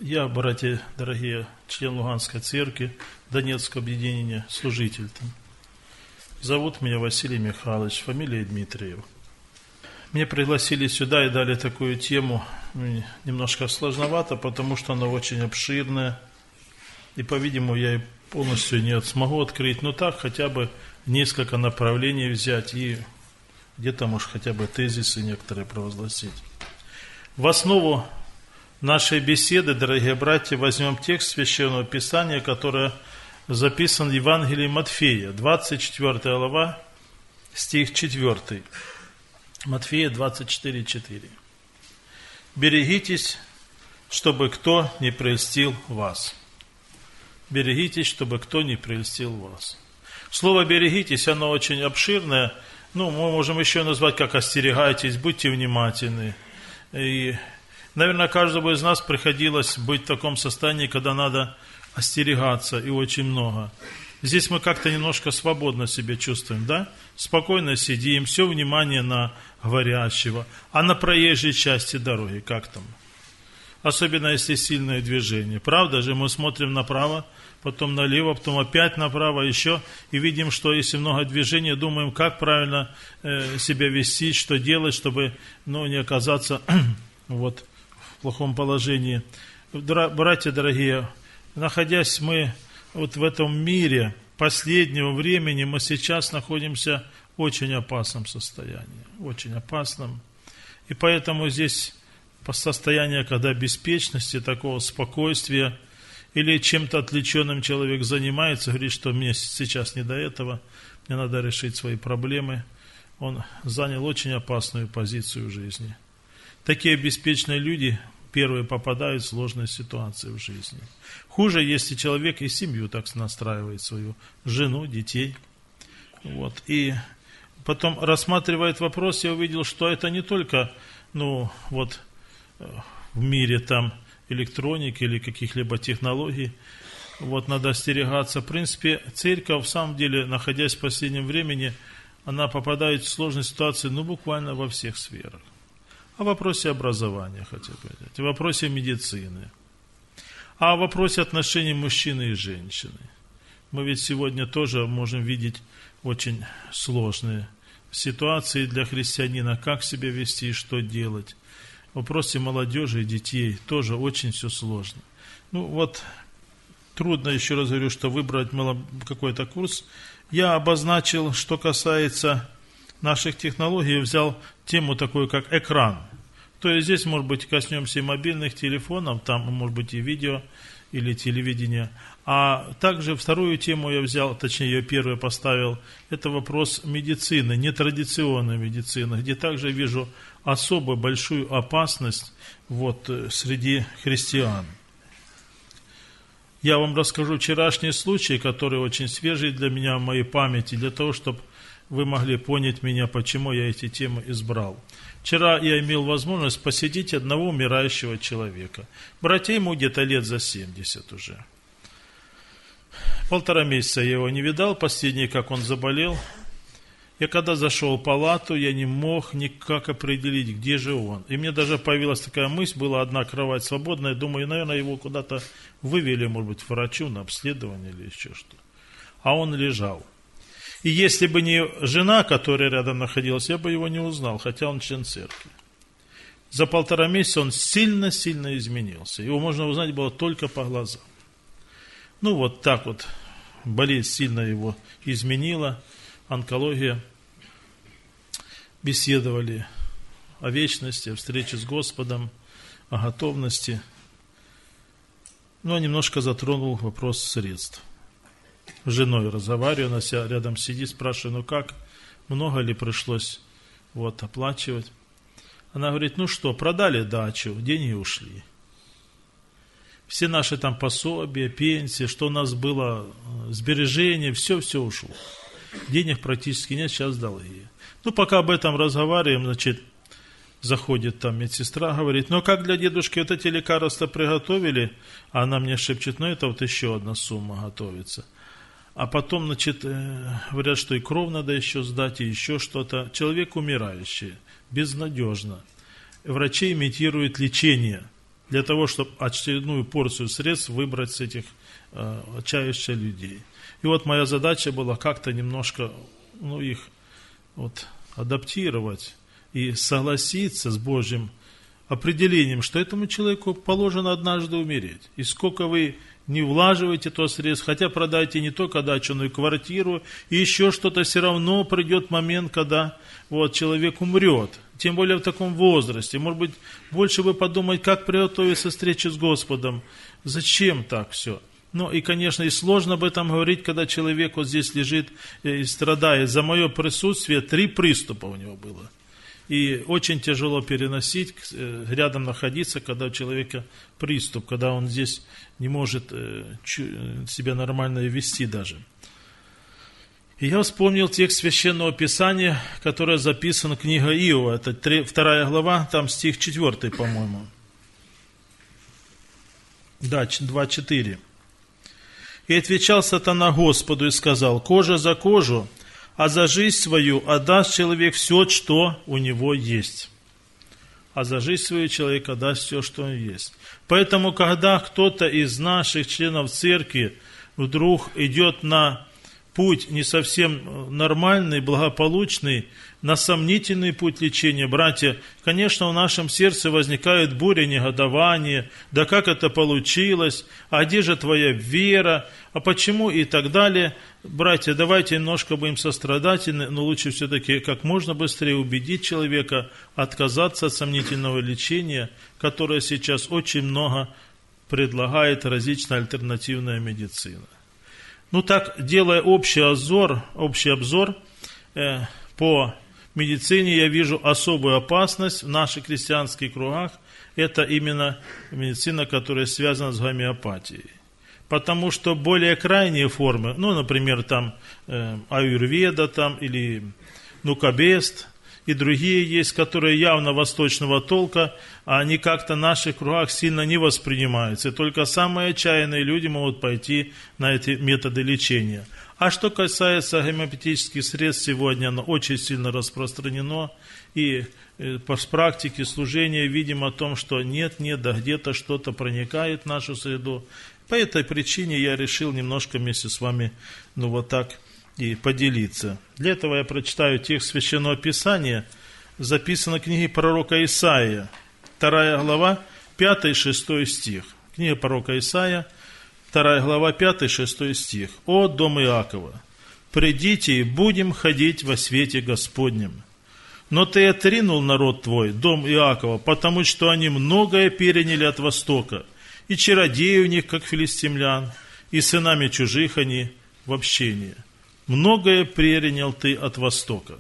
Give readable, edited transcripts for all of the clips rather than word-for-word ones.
Я, братья дорогие, член Луганской церкви, Донецкого объединения, служитель там. Зовут меня Василий Михайлович, фамилия Дмитриев. Меня пригласили сюда и дали такую тему, немножко сложновато, потому что она очень обширная. И, по-видимому, я и полностью не смогу открыть, но так хотя бы несколько направлений взять и где-то, может, хотя бы тезисы некоторые провозгласить. В основу нашей беседы, дорогие братья, возьмем текст Священного Писания, который записан в Евангелии Матфея, 24 глава, стих 4. Матфея 24:4. «Берегитесь, чтобы кто не прельстил вас». Берегитесь, чтобы кто не прельстил вас. Слово «берегитесь», оно очень обширное. Мы можем еще назвать, как «остерегайтесь», «будьте внимательны». И, наверное, каждому из нас приходилось быть в таком состоянии, когда надо остерегаться, и очень много. Здесь мы как-то немножко свободно себя чувствуем, да? Спокойно сидим, все внимание на говорящего. А на проезжей части дороги как там? Особенно, если сильное движение. Правда же, мы смотрим направо, потом налево, потом опять направо еще, и видим, что если много движения, думаем, как правильно себя вести, что делать, чтобы не оказаться в плохом положении. Братья дорогие, находясь мы в этом мире последнего времени, мы сейчас находимся в очень опасном состоянии, очень опасном. И поэтому здесь состояние, когда беспечности, такого спокойствия, или чем-то отвлеченным человек занимается, говорит, что мне сейчас не до этого, мне надо решить свои проблемы. Он занял очень опасную позицию в жизни. Такие беспечные люди первые попадают в сложные ситуации в жизни. Хуже, если человек и семью так настраивает, свою жену, детей. И потом, рассматривая этот вопрос, я увидел, что это не только в мире там электроники или каких-либо технологий. Надо остерегаться. В принципе, церковь, в самом деле, находясь в последнем времени, она попадает в сложные ситуации, буквально во всех сферах. О вопросе образования, хотя бы, о вопросе медицины, о вопросе отношений мужчины и женщины. Мы ведь сегодня тоже можем видеть очень сложные ситуации для христианина, как себя вести и что делать. В вопросе молодежи и детей тоже очень все сложно. Трудно, еще раз говорю, что выбрать какой-то курс. Я обозначил, что касается наших технологий, взял тему такую, как экран. То есть здесь, может быть, коснемся и мобильных телефонов, там, может быть, и видео, или телевидение. А также вторую тему я взял, точнее, ее первую поставил, это вопрос медицины, нетрадиционной медицины, где также вижу особо большую опасность среди христиан. Я вам расскажу вчерашний случай, который очень свежий для меня в моей памяти, для того, чтобы вы могли понять меня, почему я эти темы избрал. Вчера я имел возможность посетить одного умирающего человека. Братья ему где-то лет за 70 уже. 1,5 месяца я его не видал, последний, как он заболел. Я когда зашел в палату, я не мог никак определить, где же он. И мне даже появилась такая мысль, была одна кровать свободная, думаю, наверное, его куда-то вывели, может быть, к врачу на обследование или еще что. А он лежал. И если бы не жена, которая рядом находилась, я бы его не узнал, хотя он член церкви. За 1,5 месяца он сильно-сильно изменился. Его можно узнать было только по глазам. Так болезнь сильно его изменила, онкология. Беседовали о вечности, о встрече с Господом, о готовности. Немножко затронул вопрос средств. С женой разговариваю, она рядом сидит, спрашиваю, как, много ли пришлось оплачивать. Она говорит, продали дачу, деньги ушли. Все наши там пособия, пенсии, что у нас было, сбережения, все ушло. Денег практически нет, сейчас долги. Пока об этом разговариваем, заходит там медсестра, говорит, как для дедушки эти лекарства приготовили, а она мне шепчет, это еще одна сумма готовится. А потом, говорят, что и кровь надо еще сдать, и еще что-то. Человек умирающий, безнадежно. Врачи имитируют лечение. для того, чтобы очередную порцию средств выбрать с этих отчаявшихся людей. И вот моя задача была как-то немножко их адаптировать и согласиться с Божьим определением, что этому человеку положено однажды умереть. И сколько вы не влаживаете то средств, хотя продайте не только дачу, но и квартиру, и еще что-то, все равно придет момент, когда человек умрет. Тем более в таком возрасте. Может быть, больше бы подумать, как приготовиться к встрече с Господом. Зачем так все? И, конечно, и сложно об этом говорить, когда человек здесь лежит и страдает. За мое присутствие 3 приступа у него было. И очень тяжело переносить, рядом находиться, когда у человека приступ, когда он здесь не может себя нормально вести даже. И я вспомнил текст Священного Писания, который записан в книге Иова, это 2 глава, там стих 4, по-моему. Да, 2:4. «И отвечал сатана Господу и сказал: кожа за кожу, а за жизнь свою отдаст человек все, что у него есть». А за жизнь свою человек отдаст все, что он есть. Поэтому, когда кто-то из наших членов церкви вдруг идет на путь не совсем нормальный, благополучный, на сомнительный путь лечения, братья, конечно, в нашем сердце возникает буря негодования, да как это получилось, а где же твоя вера, а почему и так далее. Братья, давайте немножко будем сострадательны, но лучше все-таки как можно быстрее убедить человека отказаться от сомнительного лечения, которое сейчас очень много предлагает различная альтернативная медицина. Так, делая общий обзор по медицине, я вижу особую опасность в наших христианских кругах. Это именно медицина, которая связана с гомеопатией. Потому что более крайние формы, например, там аюрведа или нукабест и другие есть, которые явно восточного толка, а они как-то в наших кругах сильно не воспринимаются. И только самые отчаянные люди могут пойти на эти методы лечения. А что касается гомеопатических средств, сегодня оно очень сильно распространено. И по практике служения видим о том, что нет, да где-то что-то проникает в нашу среду. По этой причине я решил немножко вместе с вами так и поделиться. Для этого я прочитаю текст Священного Писания, записанный в книге пророка Исаия, 2 глава, 5-6 стих. Книга пророка Исаия, 2 глава, 5-6 стих. «О, дом Иакова, придите и будем ходить во свете Господнем. Но ты отринул народ твой, дом Иакова, потому что они многое переняли от Востока, и чародеи у них, как филистимлян, и сынами чужих они в общении. Многое перенял ты от Востока».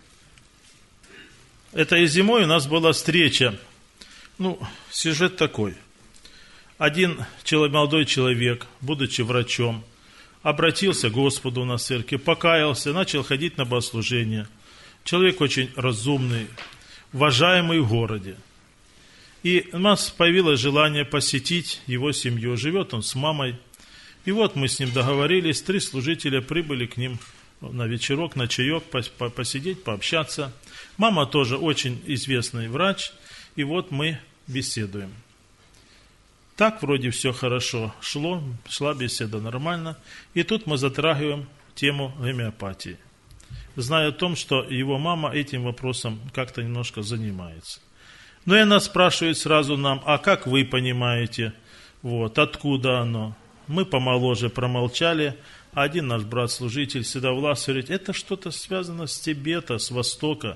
Это и зимой у нас была встреча. Сюжет такой. Один молодой человек, будучи врачом, обратился к Господу на церкви, покаялся, начал ходить на богослужение. Человек очень разумный, уважаемый в городе. И у нас появилось желание посетить его семью. Живет он с мамой. И мы с ним договорились, 3 служителя прибыли к ним на вечерок, на чаек, посидеть, пообщаться. Мама тоже очень известный врач, и мы беседуем. Так вроде все хорошо шла беседа нормально, и тут мы затрагиваем тему гомеопатии, зная о том, что его мама этим вопросом как-то немножко занимается. Но и она спрашивает сразу нам: а как вы понимаете, откуда оно? Мы помоложе промолчали, а один наш брат-служитель Седовлас говорит: это что-то связано с Тибета, с Востока.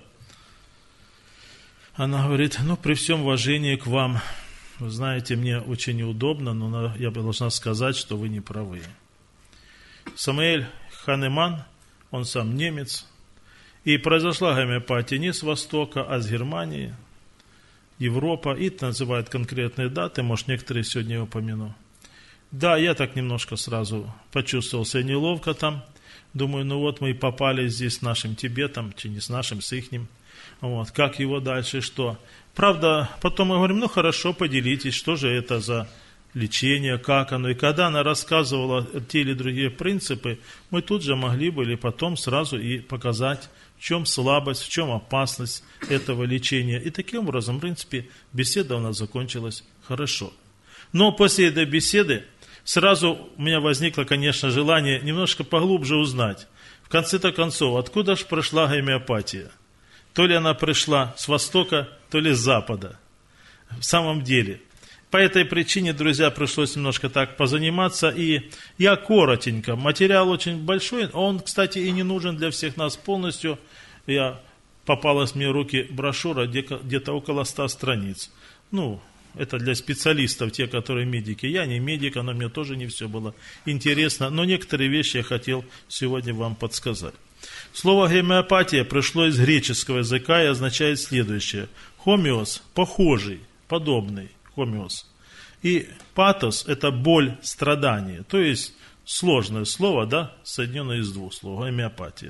Она говорит: при всем уважении к вам, вы знаете, мне очень неудобно, но я должна сказать, что вы не правы. Самуэль Ханеман, он сам немец, и произошла гомеопатия не с Востока, а с Германии, Европа, и называют конкретные даты, может, некоторые сегодня я упомяну. Да, я так немножко сразу почувствовал себя неловко там. Думаю, мы и попали здесь с нашим Тибетом, не с нашим, с ихним. Как его дальше, что? Правда, потом мы говорим: хорошо, поделитесь, что же это за лечение, как оно. И когда она рассказывала те или другие принципы, мы тут же могли бы или потом сразу и показать, в чем слабость, в чем опасность этого лечения. И таким образом, в принципе, беседа у нас закончилась хорошо. Но после этой беседы сразу у меня возникло, конечно, желание немножко поглубже узнать, в конце-то концов, откуда же пришла гомеопатия? То ли она пришла с востока, то ли с запада. В самом деле. По этой причине, друзья, пришлось немножко так позаниматься. И я коротенько. Материал очень большой. Он, кстати, и не нужен для всех нас полностью. Попалась мне в руки брошюра, где-то около 100 страниц. Это для специалистов, те, которые медики. Я не медик, но мне тоже не все было интересно. Но некоторые вещи я хотел сегодня вам подсказать. Слово гомеопатия пришло из греческого языка и означает следующее. Хомеос – похожий, подобный, хомеос. И патос – это боль, страдание. То есть сложное слово, да, соединенное из двух слов, гомеопатия.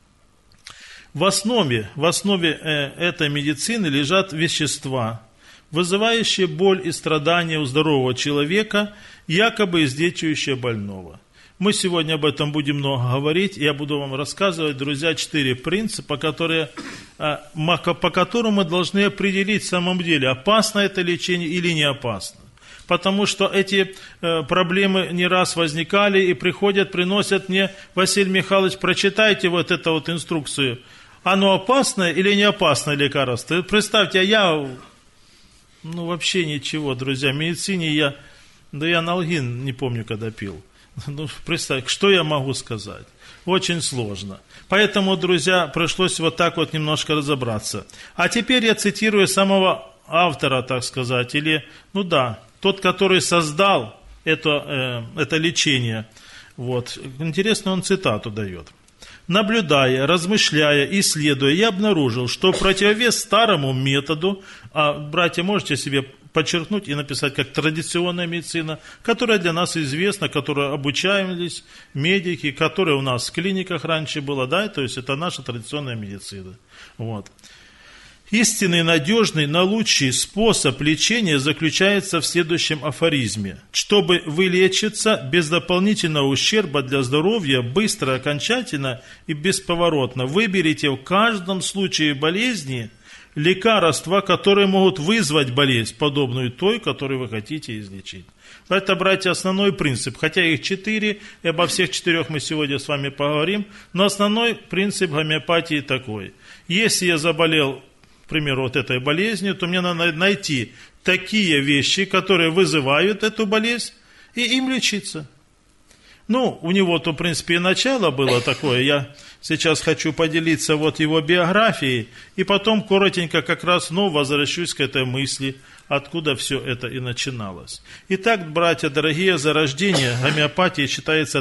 В основе этой медицины лежат вещества, вызывающие боль и страдания у здорового человека, якобы излечивающие больного. Мы сегодня об этом будем много говорить. Я буду вам рассказывать, друзья, 4 принципа, по которым мы должны определить в самом деле, опасно это лечение или не опасно. Потому что эти проблемы не раз возникали и приносят мне: Василий Михайлович, прочитайте вот эту вот инструкцию. Оно опасное или не опасное лекарство? Представьте, я вообще ничего, друзья, в медицине я аналгин не помню, когда пил. Представьте, что я могу сказать? Очень сложно. Поэтому, друзья, пришлось вот так вот немножко разобраться. А теперь я цитирую самого автора, так сказать, тот, который создал это лечение. Вот. Интересно, он цитату дает. Наблюдая, размышляя, исследуя, я обнаружил, что в противовес старому методу, братья, можете себе подчеркнуть и написать, как традиционная медицина, которая для нас известна, которой обучаемся медики, которая у нас в клиниках раньше была, да, то есть это наша традиционная медицина. Вот. Истинный, надежный, наилучший способ лечения заключается в следующем афоризме. Чтобы вылечиться без дополнительного ущерба для здоровья, быстро, окончательно и бесповоротно, выберите в каждом случае болезни лекарства, которые могут вызвать болезнь, подобную той, которую вы хотите излечить. Это, братья, основной принцип. Хотя их 4, и обо всех 4 мы сегодня с вами поговорим, но основной принцип гомеопатии такой. Если я заболел, к примеру, вот этой болезнью, то мне надо найти такие вещи, которые вызывают эту болезнь, и им лечиться. У него-то, в принципе, и начало было такое. Я сейчас хочу поделиться вот его биографией, и потом коротенько как раз возвращусь к этой мысли, откуда все это и начиналось. Итак, братья дорогие, зарождение гомеопатии считается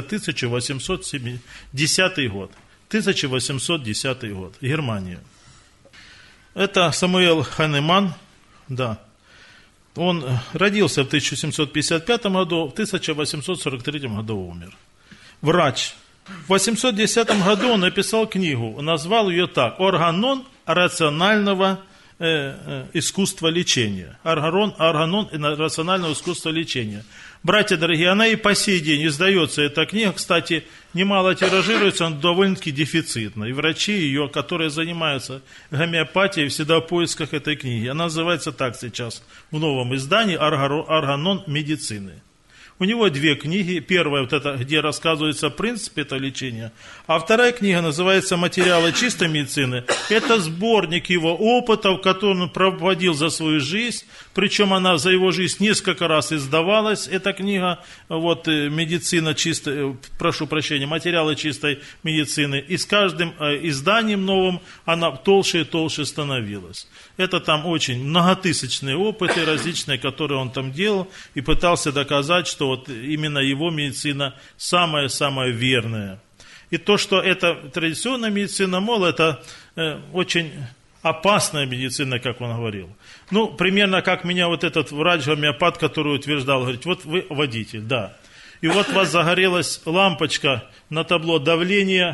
1810 год. 1810 год, Германия. Это Самуэль Ханеман, да. Он родился в 1755 году, в 1843 году умер. Врач. В 810 году он написал книгу, назвал ее так: «Органон рационального искусства лечения». Органон рационального искусства лечения. Братья дорогие, она и по сей день издается, эта книга, кстати, немало тиражируется, она довольно-таки дефицитна. И врачи ее, которые занимаются гомеопатией, всегда в поисках этой книги. Она называется так сейчас в новом издании «Органон медицины». У него 2 книги. Первая, вот это, где рассказывается принцип этого лечения. А вторая книга называется «Материалы чистой медицины». Это сборник его опытов, который он проводил за свою жизнь. Причем она за его жизнь несколько раз издавалась. Эта книга, «Медицина чистой», «Материалы чистой медицины». И с каждым изданием новым она толще и толще становилась. Это там очень многотысячные опыты различные, которые он там делал. И пытался доказать, что именно его медицина самая-самая верная. И то, что это традиционная медицина, это очень опасная медицина, как он говорил. Примерно как меня этот врач-гомеопат, который утверждал, говорит: вот вы водитель, да. И вот у вас загорелась лампочка на табло давления,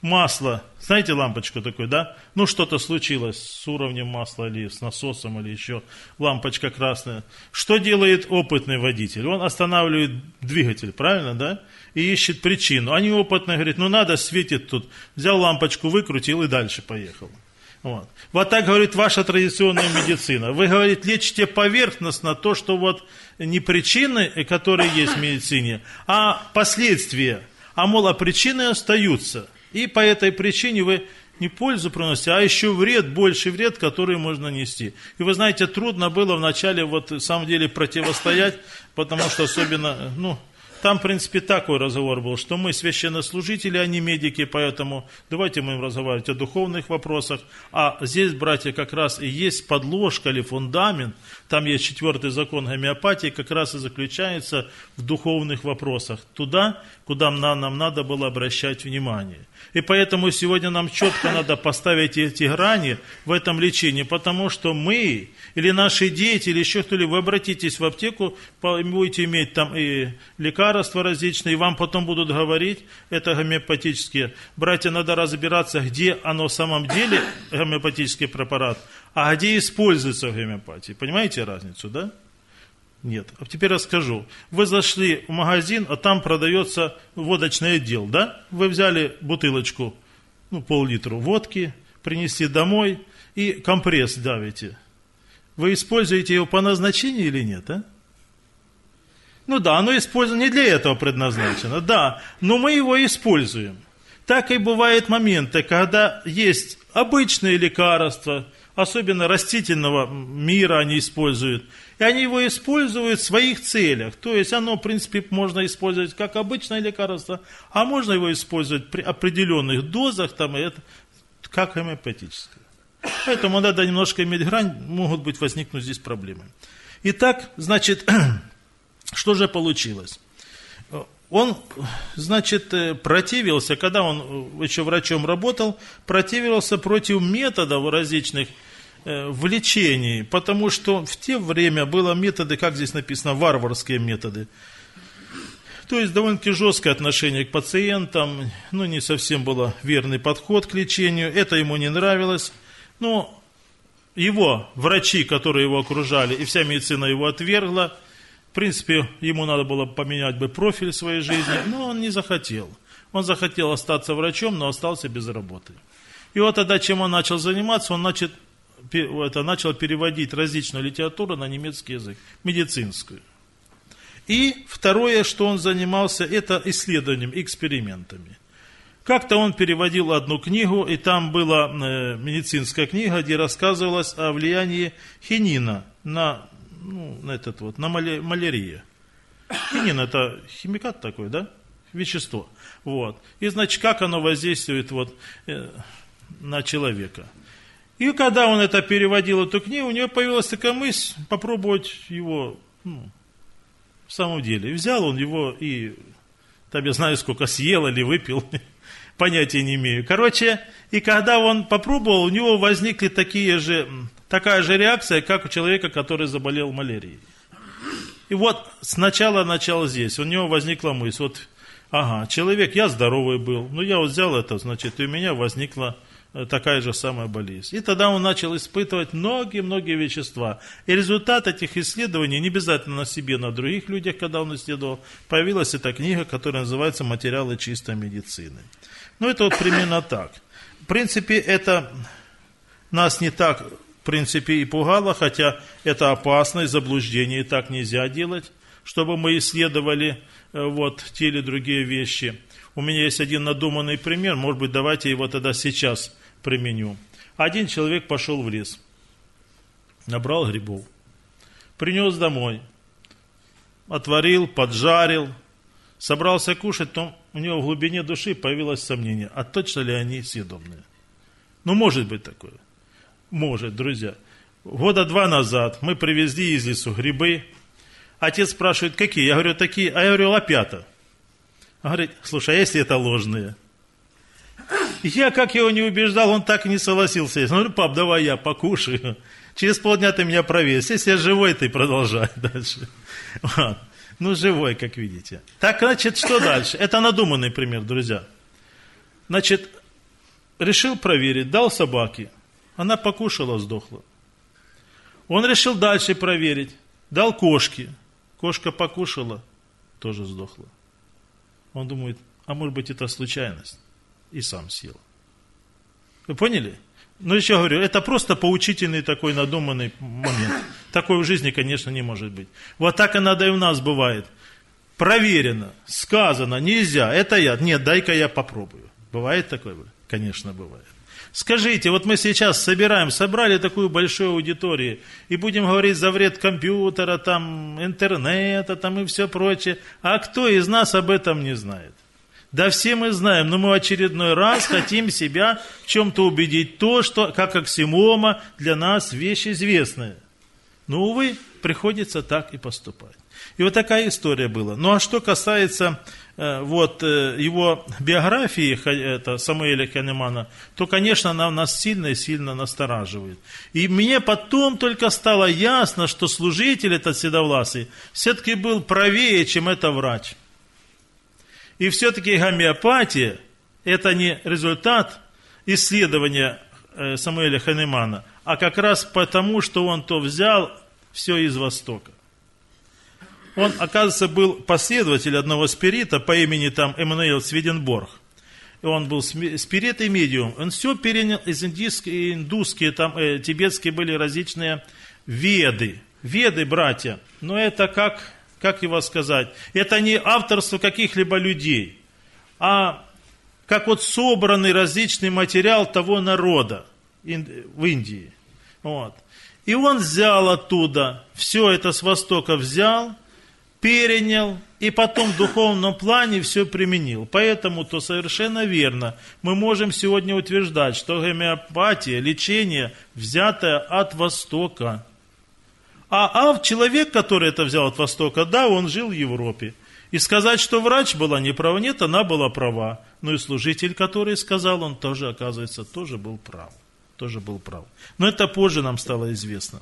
масло, знаете лампочку такую, да? Ну, что-то случилось с уровнем масла или с насосом, или еще лампочка красная. Что делает опытный водитель? Он останавливает двигатель, правильно, да? И ищет причину. А неопытный говорит, ну надо, светит тут. Взял лампочку, выкрутил и дальше поехал. Вот так говорит ваша традиционная медицина. Вы, говорит, лечите поверхностно то, что вот не причины, которые есть в медицине, а последствия. А мол, причины остаются. И по этой причине вы не пользу приносите, а еще вред, больший вред, который можно нести. И вы знаете, трудно было вначале вот в самом деле противостоять, потому что особенно, там, в принципе, такой разговор был, что мы священнослужители, а не медики, поэтому давайте мы разговаривать о духовных вопросах. А здесь, братья, как раз и есть подложка или фундамент, там есть 4-й закон гомеопатии, как раз и заключается в духовных вопросах, туда, куда нам надо было обращать внимание. И поэтому сегодня нам четко надо поставить эти грани в этом лечении, потому что мы, или наши дети, или еще кто-либо, вы обратитесь в аптеку, будете иметь там и лекарства различные, и вам потом будут говорить, это гомеопатические. Братья, надо разбираться, где оно в самом деле, гомеопатический препарат, а где используется в гомеопатии. Понимаете разницу, да? Нет. А теперь расскажу. Вы зашли в магазин, а там продается водочный отдел, да? Вы взяли бутылочку, пол-литра водки, принесли домой и компресс давите. Вы используете его по назначению или нет, а? Да, оно используется не для этого предназначено, да, но мы его используем. Так и бывают моменты, когда есть обычные лекарства, особенно растительного мира они используют, и они его используют в своих целях. То есть оно, в принципе, можно использовать как обычное лекарство, а можно его использовать при определенных дозах, как гомеопатическое. Поэтому надо немножко иметь грань, могут возникнуть здесь проблемы. Итак, значит, что же получилось? Он, противился, когда он еще врачом работал, противился против методов различных в лечении, потому что в те время было методы, как здесь написано, варварские методы. То есть довольно-таки жесткое отношение к пациентам, не совсем был верный подход к лечению, это ему не нравилось. Но его врачи, которые его окружали, и вся медицина его отвергла. В принципе, ему надо было поменять бы профиль своей жизни, но он не захотел. Он захотел остаться врачом, но остался без работы. И вот тогда, чем он начал заниматься, он начал переводить различную литературу на немецкий язык, медицинскую. И второе, что он занимался, это исследованием, экспериментами. Как-то он переводил одну книгу, и там была медицинская книга, где рассказывалось о влиянии хинина на малярию. Хинин – это химикат такой, да? Вещество. И, значит, как оно воздействует на человека. И когда он это переводил, эту книгу, у него появилась такая мысль попробовать его в самом деле. И взял он его и, я знаю, сколько съел или выпил, понятия не имею. И когда он попробовал, у него возникли такая же реакция, как у человека, который заболел малярией. И сначала начал здесь. У него возникла мысль, человек, я здоровый был, но я взял это, значит, и у меня возникла такая же самая болезнь. И тогда он начал испытывать многие-многие вещества. И результат этих исследований, не обязательно на себе, на других людях, когда он исследовал, появилась эта книга, которая называется «Материалы чистой медицины». Это примерно так. В принципе, это нас не так, и пугало, хотя это опасное заблуждение, и так нельзя делать, чтобы мы исследовали те или другие вещи. У меня есть один надуманный пример, может быть, давайте его тогда сейчас применю. Один человек пошел в лес, набрал грибов, принес домой, отварил, поджарил, собрался кушать, то у него в глубине души появилось сомнение, а точно ли они съедобные? Может быть такое. Может, друзья. 2 года назад мы привезли из лесу грибы. Отец спрашивает, какие? Я говорю, такие. А я говорю, лопята. Он говорит, слушай, а если это ложные? Я, как его не убеждал, он так и не согласился. Я говорю, пап, давай я покушаю. Через полдня ты меня проверишь. Если я живой, ты продолжай дальше. Живой, как видите. Так, значит, что дальше? Это надуманный пример, друзья. Значит, решил проверить, дал собаке. Она покушала, сдохла. Он решил дальше проверить, дал кошке. Кошка покушала, тоже сдохла. Он думает, а может быть это случайность. И сам съел. Вы поняли? Но еще говорю, это просто поучительный такой надуманный момент. Такой в жизни, конечно, не может быть. Вот так иногда и у нас бывает. Проверено, сказано, нельзя, это яд. Нет, дай-ка я попробую. Бывает такое? Конечно, бывает. Скажите, вот мы сейчас собрали такую большую аудиторию, и будем говорить за вред компьютера, там, интернета, там и все прочее. А кто из нас об этом не знает? Да все мы знаем, но мы в очередной раз хотим себя в чем-то убедить, то, что, как аксиома, для нас вещь известная. Но, увы, приходится так и поступать. И вот такая история была. Ну, а что касается его биографии, это Самуэля Ханемана, то, конечно, она нас сильно и сильно настораживает. И мне потом только стало ясно, что служитель этот седовласый все-таки был правее, чем это врач. И все-таки гомеопатия – это не результат исследования Самуэля Ханемана, а как раз потому, что он то взял все из Востока. Он, оказывается, был последователь одного спирита по имени там Эммануил Сведенборг. И он был спирит и медиум. Он все перенял из индусские, там тибетские были различные веды. Веды, братья. Но это как его сказать? Это не авторство каких-либо людей, а как вот собранный различный материал того народа в Индии. Вот. И он взял оттуда, все это с Востока взял, перенял, и потом в духовном плане все применил. Поэтому то совершенно верно. Мы можем сегодня утверждать, что гомеопатия, лечение, взятое от Востока. А человек, который это взял от Востока, да, он жил в Европе. И сказать, что врач была не права, нет, она была права. Но и служитель, который сказал, он тоже, оказывается, тоже был прав. Но это позже нам стало известно.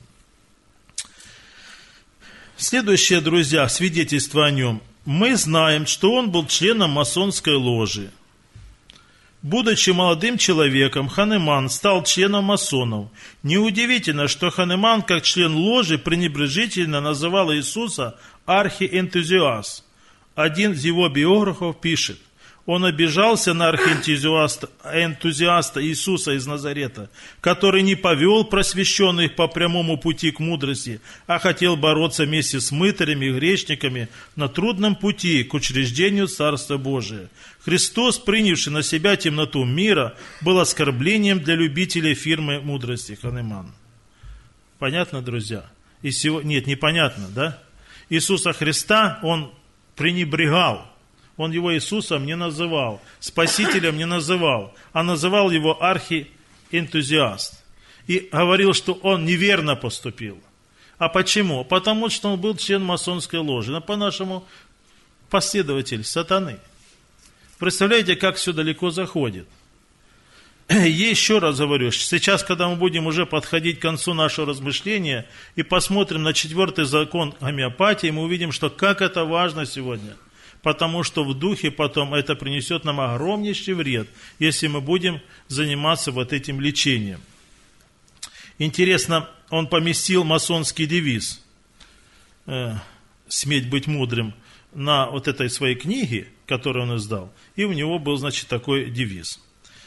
Следующее, друзья, свидетельство о нем. Мы знаем, что он был членом масонской ложи. Будучи молодым человеком, Ханеман стал членом масонов. Неудивительно, что Ханеман, как член ложи, пренебрежительно называл Иисуса архиэнтузиаст. Один из его биографов пишет: он обижался на архиэнтузиаста Иисуса из Назарета, который не повел просвещенных по прямому пути к мудрости, а хотел бороться вместе с мытарями и грешниками на трудном пути к учреждению Царства Божия. Христос, принявший на себя темноту мира, был оскорблением для любителей фирмы мудрости. Ханеман. Понятно, друзья? Нет, непонятно, да? Иисуса Христа он пренебрегал. Он его Иисусом не называл, Спасителем не называл, а называл его архиэнтузиаст. И говорил, что он неверно поступил. А почему? Потому что он был член масонской ложи. Но по-нашему последователь сатаны. Представляете, как все далеко заходит. И еще раз говорю, сейчас, когда мы будем уже подходить к концу нашего размышления и посмотрим на 4-й закон гомеопатии, мы увидим, что как это важно сегодня. Потому что в духе потом это принесет нам огромнейший вред, если мы будем заниматься вот этим лечением. Интересно, он поместил масонский девиз «Сметь быть мудрым» на вот этой своей книге, которую он издал, и у него был, значит, такой девиз.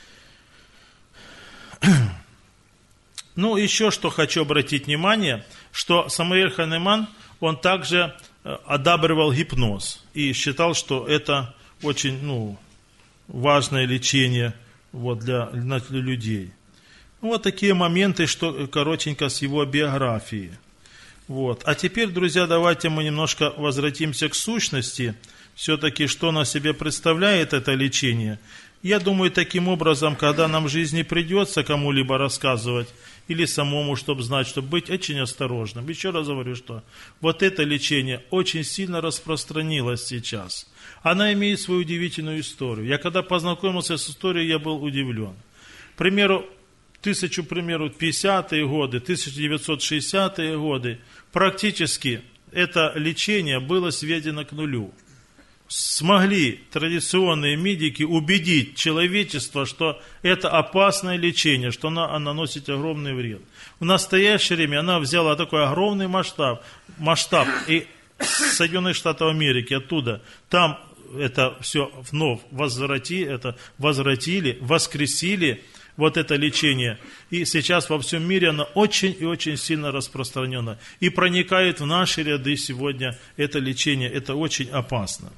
Ну, еще что хочу обратить внимание, что Самуэль Ханеман, он также одабривал гипноз и считал, что это очень важное лечение для людей. Вот такие моменты, что коротенько с его биографии. А теперь, друзья, давайте мы немножко возвратимся к сущности. Все-таки, что на себе представляет это лечение. Я думаю, таким образом, когда нам в жизни придется кому-либо рассказывать, или самому, чтобы знать, чтобы быть очень осторожным. Еще раз говорю, что вот это лечение очень сильно распространилось сейчас. Она имеет свою удивительную историю. Я когда познакомился с историей, я был удивлен. К примеру, 50-е годы, 1960-е годы, практически это лечение было сведено к нулю. смогли традиционные медики убедить человечество, что это опасное лечение, что оно наносит огромный вред. В настоящее время она взяла такой огромный масштаб и Соединенных Штатов Америки, оттуда, там это все вновь возвратили, воскресили вот это лечение. И сейчас во всем мире оно очень и очень сильно распространено. И проникает в наши ряды сегодня это лечение. Это очень опасно.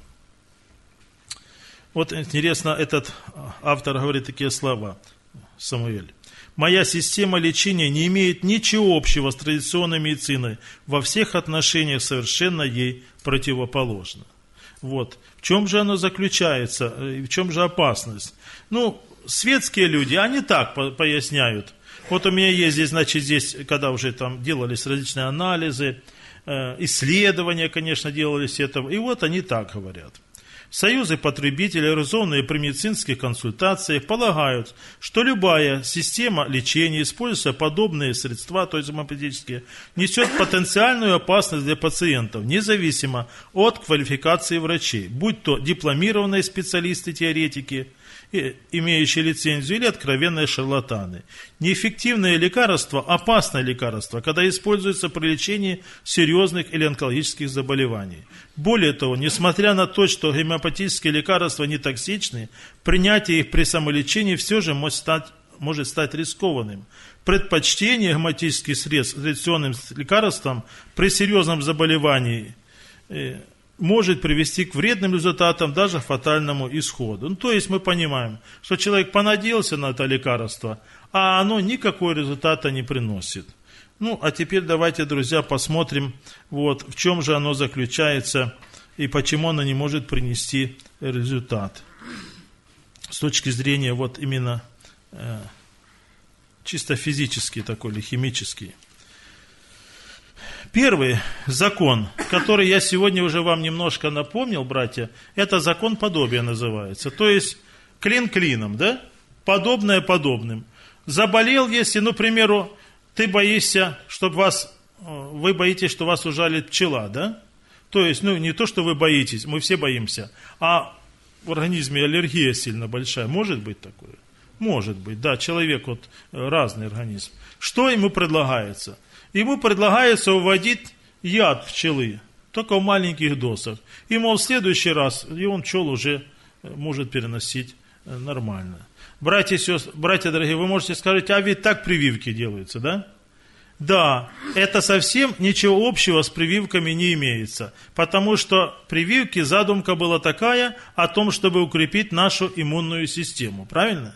Вот интересно, этот автор говорит такие слова, Самуэль. «Моя система лечения не имеет ничего общего с традиционной медициной, во всех отношениях совершенно ей противоположна». Вот. В чем же оно заключается, в чем же опасность? Светские люди, они так поясняют. Вот у меня есть здесь, когда уже там делались различные анализы, исследования, конечно, делались этого, и вот они так говорят. Союзы потребителей, организованные при медицинских консультациях, полагают, что любая система лечения, используя подобные средства, то есть гомеопатические, несет потенциальную опасность для пациентов, независимо от квалификации врачей, будь то дипломированные специалисты-теоретики, имеющие лицензию, или откровенные шарлатаны. Неэффективное лекарство – опасное лекарство, когда используется при лечении серьезных или онкологических заболеваний. Более того, несмотря на то, что гомеопатические лекарства не токсичны, принятие их при самолечении все же может стать рискованным. Предпочтение гомеопатических средств традиционным лекарствам при серьезном заболевании может привести к вредным результатам, даже фатальному исходу. То есть мы понимаем, что человек понадеялся на это лекарство, а оно никакого результата не приносит. А теперь давайте, друзья, посмотрим, в чем же оно заключается и почему оно не может принести результат. С точки зрения именно чисто физический такой или химический. Первый закон, который я сегодня уже вам немножко напомнил, братья, это закон подобия называется. То есть клин клином, да? Подобное подобным. Заболел, если, к примеру, ты боишься, вы боитесь, что вас ужалит пчела, да? То есть, не то, что вы боитесь, мы все боимся, а в организме аллергия сильно большая. Может быть такое? Может быть, да, человек разный организм. Что ему предлагается? Ему предлагается вводить яд пчелы, только в маленьких дозах. И, в следующий раз, и он пчел уже может переносить нормально. Братья дорогие, вы можете сказать, а ведь так прививки делаются, да? Да, это совсем ничего общего с прививками не имеется, потому что прививки, задумка была такая о том, чтобы укрепить нашу иммунную систему, правильно?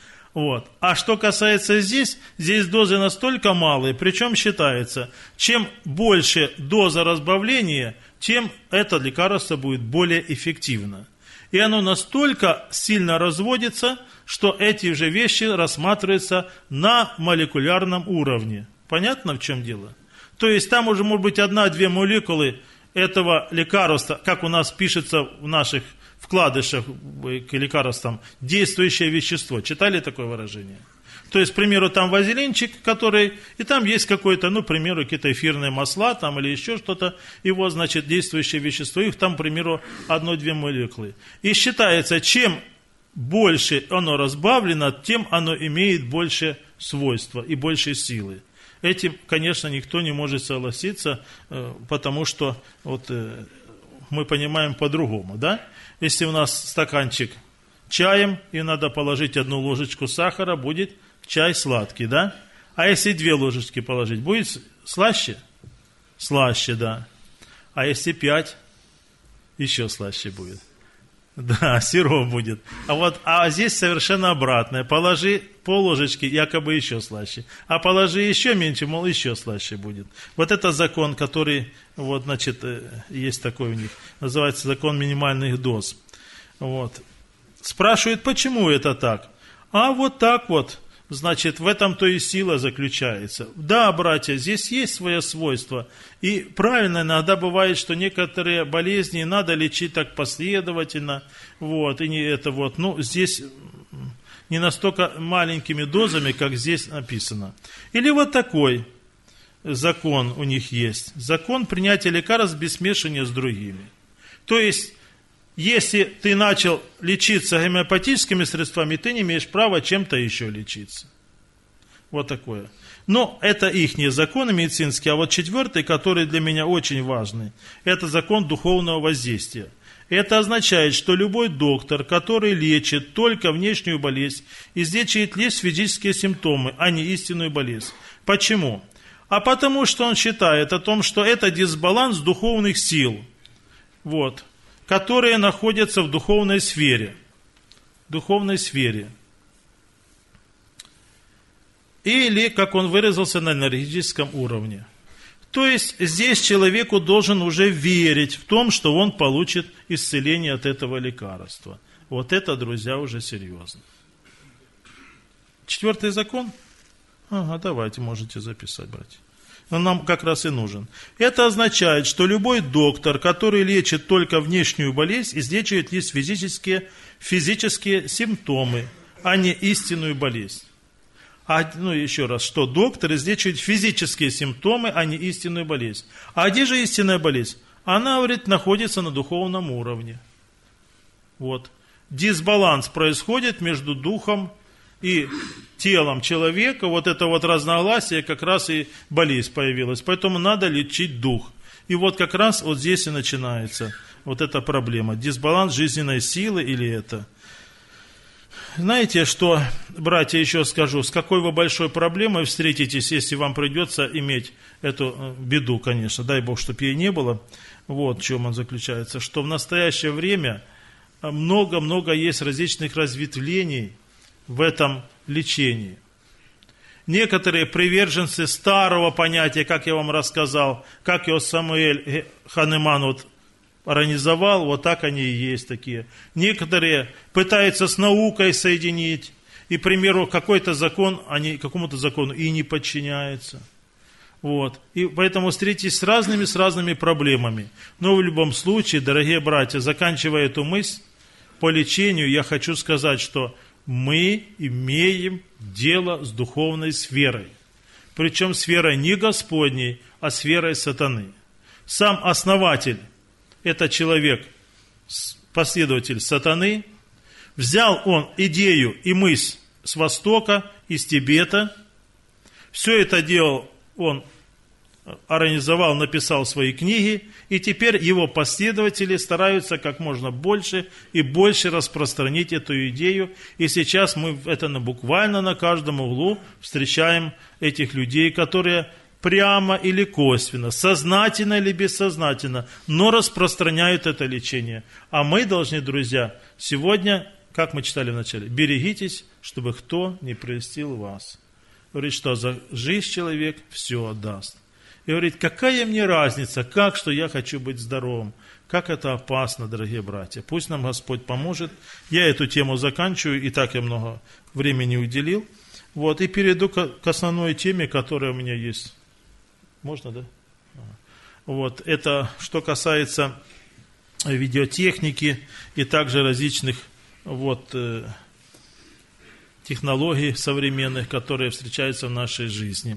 А что касается здесь дозы настолько малые, причем считается, чем больше доза разбавления, тем это лекарство будет более эффективно. И оно настолько сильно разводится, что эти же вещи рассматриваются на молекулярном уровне. Понятно, в чем дело? То есть там уже может быть 1-2 молекулы этого лекарства, как у нас пишется в наших вкладышах к лекарствам, действующее вещество. Читали такое выражение? То есть, к примеру, там вазелинчик, и там есть какое-то, к примеру, какие-то эфирные масла, или еще что-то, его, действующее вещество, их там, к примеру, 1-2 молекулы. И считается, чем больше оно разбавлено, тем оно имеет больше свойства и больше силы. Этим, конечно, никто не может согласиться, потому что мы понимаем по-другому, да? Если у нас стаканчик чаем, и надо положить 1 ложечку сахара, будет чай сладкий, да? А если 2 ложечки положить, будет слаще? Слаще, да. А если 5, еще слаще будет. Да, сироп будет. А здесь совершенно обратное. Положи пол-ложечки, якобы еще слаще. А положи еще меньше, еще слаще будет. Это закон, который, есть такой у них, называется закон минимальных доз. Спрашивают, почему это так? Так. В этом-то и сила заключается. Да, братья, здесь есть свое свойство. И правильно, иногда бывает, что некоторые болезни надо лечить так последовательно. И не это здесь не настолько маленькими дозами, как здесь написано. Или такой закон у них есть. Закон принятия лекарств без смешивания с другими. То есть, если ты начал лечиться гомеопатическими средствами, ты не имеешь права чем-то еще лечиться. Вот такое. Но это ихние законы медицинские. А вот четвертый, который для меня очень важный, это закон духовного воздействия. Это означает, что любой доктор, который лечит только внешнюю болезнь, излечивает лишь физические симптомы, а не истинную болезнь. Почему? А потому что он считает о том, что это дисбаланс духовных сил, вот, которые находятся в духовной сфере. Духовной сфере. Или, как он выразился, на энергетическом уровне. То есть, здесь человеку должен уже верить в том, что он получит исцеление от этого лекарства. Вот это, друзья, уже серьезно. Четвертый закон? Ага, давайте, можете записать, братья. Он нам как раз и нужен. Это означает, что любой доктор, который лечит только внешнюю болезнь, излечивает лишь физические симптомы, а не истинную болезнь. Еще раз, что доктор излечивает физические симптомы, а не истинную болезнь. А где же истинная болезнь? Она, говорит, находится на духовном уровне. Вот. Дисбаланс происходит между духом и телом человека. Вот это вот разногласие, как раз и болезнь появилась. Поэтому надо лечить дух. И вот как раз вот здесь и начинается вот эта проблема. Дисбаланс жизненной силы или это... Знаете, что, братья, еще скажу, с какой вы большой проблемой встретитесь, если вам придется иметь эту беду, конечно, дай Бог, чтобы ей не было. Вот в чем он заключается, что в настоящее время много-много есть различных разветвлений в этом лечении. Некоторые приверженцы старого понятия, как я вам рассказал, как его Самуэль Ханеман вот организовал, вот так они и есть такие. Некоторые пытаются с наукой соединить, и, к примеру, какой-то закон, они какому-то закону и не подчиняются. Вот. И поэтому встретитесь с разными проблемами. Но в любом случае, дорогие братья, заканчивая эту мысль, по лечению я хочу сказать, что мы имеем дело с духовной сферой. Причем сферой не Господней, а сферой сатаны. Сам основатель, это человек, последователь сатаны, взял он идею и мысль с Востока, из Тибета, все это дело он организовал, написал свои книги, и теперь его последователи стараются как можно больше и больше распространить эту идею, и сейчас мы буквально на каждом углу встречаем этих людей, которые прямо или косвенно, сознательно или бессознательно, но распространяют это лечение. А мы должны, друзья, сегодня, как мы читали вначале, берегитесь, чтобы кто не прельстил вас. Говорит, что за жизнь человек все отдаст. И говорит, какая мне разница, что я хочу быть здоровым, как это опасно, дорогие братья. Пусть нам Господь поможет. Я эту тему заканчиваю, и так я много времени уделил. Вот, и перейду к основной теме, которая у меня есть. Можно, да? Вот, это что касается видеотехники и также различных технологий современных, которые встречаются в нашей жизни.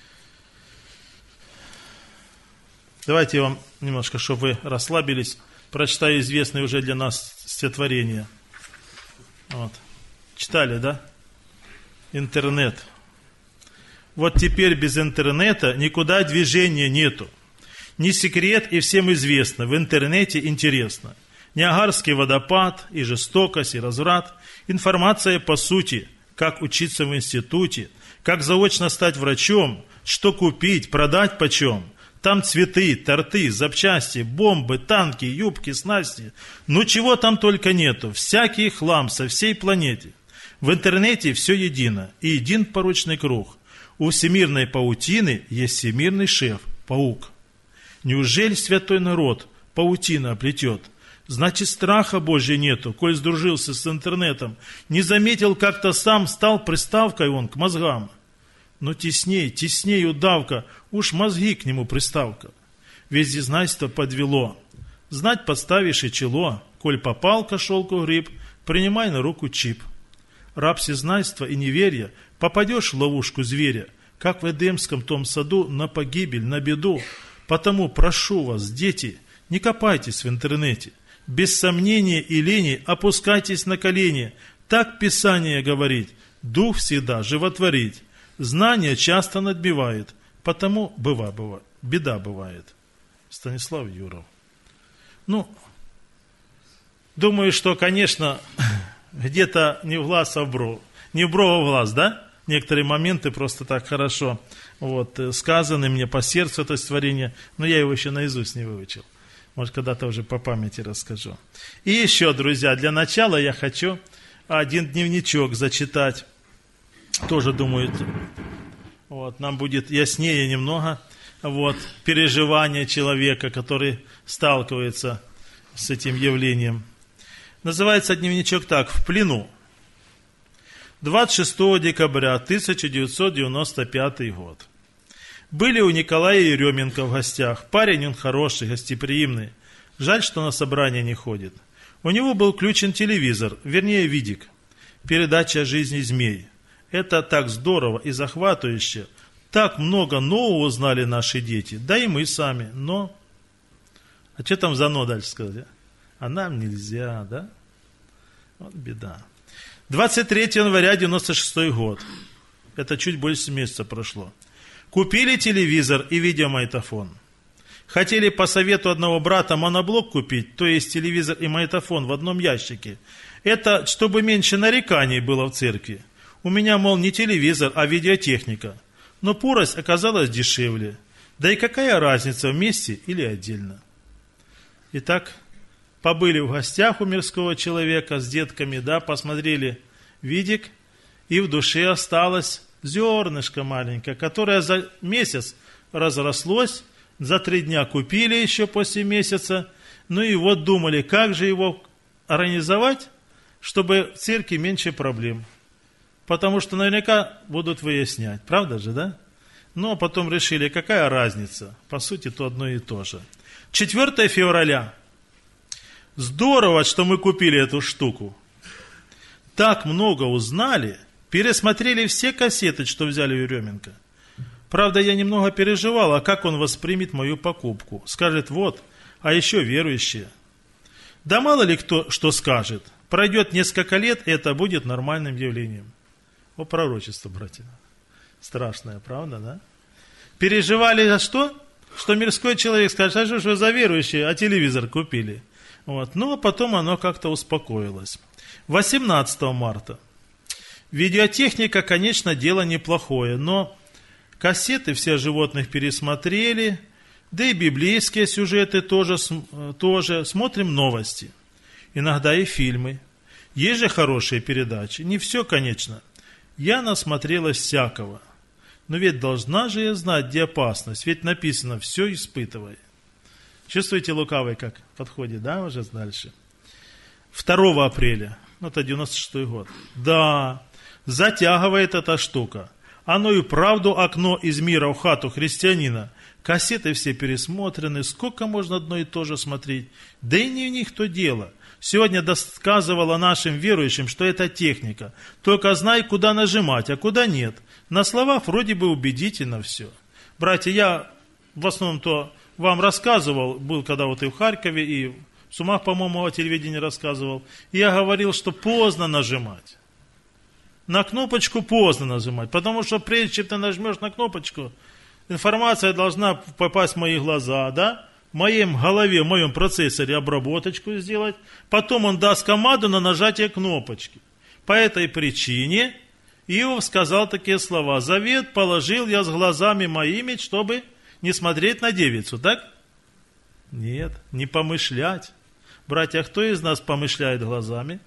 Давайте я вам немножко, чтобы вы расслабились, прочитаю известное уже для нас стихотворение. Вот. Читали, да? Интернет. Вот теперь без интернета никуда движения нету. Не секрет и всем известно, в интернете интересно. Ниагарский водопад, и жестокость, и разврат. Информация по сути, как учиться в институте, как заочно стать врачом, что купить, продать почем. Там цветы, торты, запчасти, бомбы, танки, юбки, снасти. Ну чего там только нету, всякий хлам со всей планете. В интернете все едино, и един порочный круг. У всемирной паутины есть всемирный шеф, паук. Неужели святой народ паутина оплетет? Значит, страха Божьего нету, коль сдружился с интернетом. Не заметил, как-то сам стал приставкой он к мозгам. Но тесней удавка, уж мозги к нему приставка. Вездезнайство подвело. Знать подставишь и чело, коль попал кошелку гриб, принимай на руку чип. Раб всезнайства и неверия, попадешь в ловушку зверя, как в Эдемском том саду, на погибель, на беду. Потому прошу вас, дети, не копайтесь в интернете, без сомнения и лени опускайтесь на колени. Так Писание говорит, дух всегда животворит, знание часто надбивает, потому беда бывает. Станислав Юров. Думаю, что, конечно, где-то не в глаз, а в бровь. Не в бровь, а в глаз, да? Некоторые моменты просто так хорошо сказаны мне по сердцу это стихотворение, но я его еще наизусть не выучил. Может, когда-то уже по памяти расскажу. И еще, друзья, для начала я хочу один дневничок зачитать. Тоже, думаю, нам будет яснее немного переживания человека, который сталкивается с этим явлением. Называется дневничок так: «В плену». 26 декабря 1995 год. Были у Николая Еременко в гостях. Парень он хороший, гостеприимный. Жаль, что на собрание не ходит. У него был включен телевизор, вернее видик. Передача о жизни змей. Это так здорово и захватывающе. Так много нового узнали наши дети. Да и мы сами. Но... А что там за «но» дальше сказать? А нам нельзя, да? Вот беда. 23 января 1996 год. Это чуть больше месяца прошло. Купили телевизор и видеомагнитофон. Хотели по совету одного брата моноблок купить, то есть телевизор и магнитофон в одном ящике. Это чтобы меньше нареканий было в церкви. У меня, мол, не телевизор, а видеотехника. Но порость оказалась дешевле. Да и какая разница, вместе или отдельно? Итак, побыли в гостях у мирского человека с детками, посмотрели видик, и в душе осталось зернышко маленькое, которое за месяц разрослось, за 3 дня купили еще после месяца, и думали, как же его организовать, чтобы в церкви меньше проблем. Потому что наверняка будут выяснять, правда же, да? А потом решили, какая разница, по сути, то одно и то же. 4 февраля. Здорово, что мы купили эту штуку. Так много узнали, пересмотрели все кассеты, что взяли у Еременко. Правда, я немного переживал, а как он воспримет мою покупку. Скажет, а еще верующие. Да мало ли кто что скажет. Пройдет несколько лет, и это будет нормальным явлением. Пророчество, братья. Страшное, правда, да? Переживали за что? Что мирской человек скажет, а что ж вы за верующие, а телевизор купили. А потом оно как-то успокоилось. 18 марта. Видеотехника, конечно, дело неплохое, но кассеты все о животных пересмотрели, да и библейские сюжеты тоже смотрим новости. Иногда и фильмы. Есть же хорошие передачи. Не все, конечно. Я насмотрелась всякого. Но ведь должна же я знать, где опасность. Ведь написано, все испытывай. Чувствуете, лукавый как подходит, да, уже дальше? 2 апреля, это 96 год. Да, затягивает эта штука. Оно и вправду окно из мира в хату христианина. Кассеты все пересмотрены, сколько можно одно и то же смотреть. Да и не в них то дело. Сегодня досказывала нашим верующим, что это техника. Только знай, куда нажимать, а куда нет. На словах вроде бы убедительно все. Братья, я в основном-то вам рассказывал, был когда и в Харькове, и в Сумах, по-моему, о телевидении рассказывал. И я говорил, что поздно нажимать. На кнопочку поздно нажимать, потому что прежде чем ты нажмешь на кнопочку, информация должна попасть в мои глаза, да? В моем голове, в моем процессоре обработочку сделать, потом он даст команду на нажатие кнопочки. По этой причине Иов сказал такие слова: «Завет положил я с глазами моими, чтобы не смотреть на девицу», так? Нет, не помышлять. Братья, кто из нас помышляет глазами?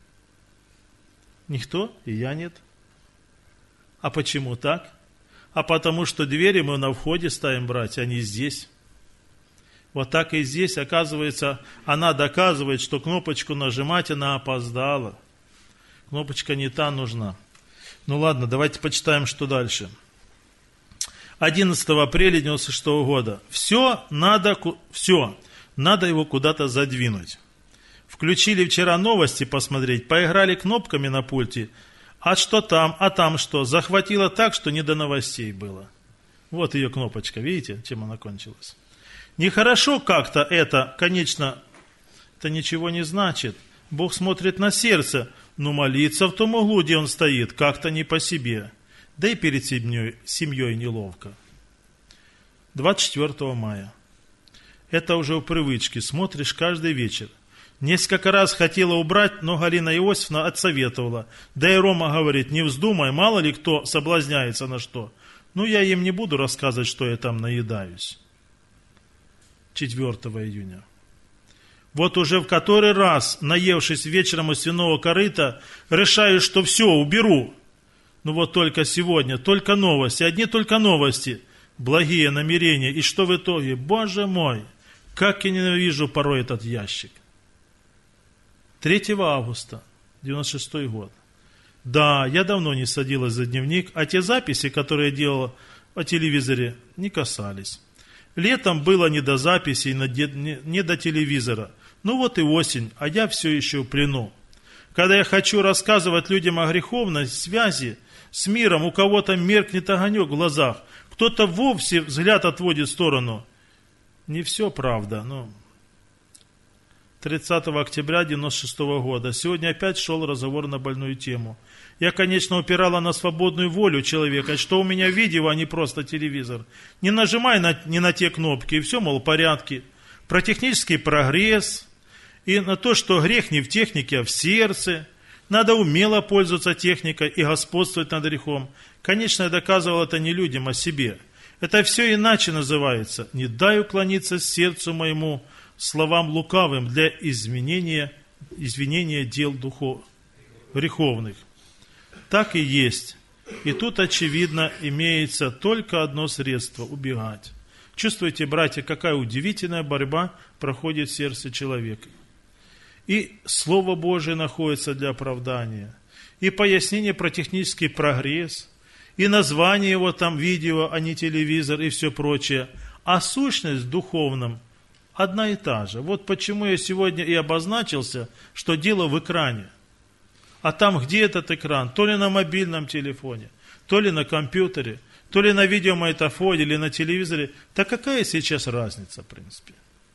Никто, и я нет. А почему так? А потому что двери мы на входе ставим, братья, а не здесь. Вот так и здесь, оказывается, она доказывает, что кнопочку нажимать она опоздала. Кнопочка не та нужна. Ладно, давайте почитаем, что дальше. 11 апреля 1996 года. Все, надо его куда-то задвинуть. Включили вчера новости посмотреть, поиграли кнопками на пульте. А что там, а там что? Захватило так, что не до новостей было. Вот ее кнопочка, видите, чем она кончилась. Нехорошо как-то это, конечно, это ничего не значит. Бог смотрит на сердце, но молиться в том углу, где он стоит, как-то не по себе. Да и перед семьей неловко. 24 мая. Это уже в привычке, смотришь каждый вечер. Несколько раз хотела убрать, но Галина Иосифовна отсоветовала. Да и Рома говорит, не вздумай, мало ли кто соблазняется на что. Ну, я им не буду рассказывать, что я там наедаюсь. 4 июня. Вот уже в который раз, наевшись вечером из свиного корыта, решаю, что все, уберу. Ну вот только сегодня, только новости, одни только новости, благие намерения. И что в итоге? Боже мой, как я ненавижу порой этот ящик. 3 августа, 96 год. Да, я давно не садилась за дневник, а те записи, которые я делала по телевизоре, не касались. Летом было не до записей, не до телевизора. Ну вот и осень, а я все еще в плену. Когда я хочу рассказывать людям о греховной связи с миром, у кого-то меркнет огонек в глазах, кто-то вовсе взгляд отводит в сторону. Не все правда, но... 30 октября 96 года. Сегодня опять шел разговор на больную тему. Я, конечно, упирала на свободную волю человека, что у меня видео, а не просто телевизор. Не нажимай не на те кнопки, и все, мол, в порядке. Про технический прогресс, и на то, что грех не в технике, а в сердце. Надо умело пользоваться техникой и господствовать над грехом. Конечно, я доказывал это не людям, а себе. Это все иначе называется. Не дай уклониться сердцу моему, словам лукавым для извинения дел греховных. Так и есть. И тут, очевидно, имеется только одно средство – убегать. Чувствуете, братья, какая удивительная борьба проходит в сердце человека. И Слово Божие находится для оправдания, и пояснение про технический прогресс, и название его там видео, а не телевизор, и все прочее. А сущность в духовном одна и та же. Вот почему я сегодня и обозначился, что дело в экране. А там где этот экран? То ли на мобильном телефоне, то ли на компьютере, то ли на видеомагнитофоне, или на телевизоре. Да какая сейчас разница, в принципе?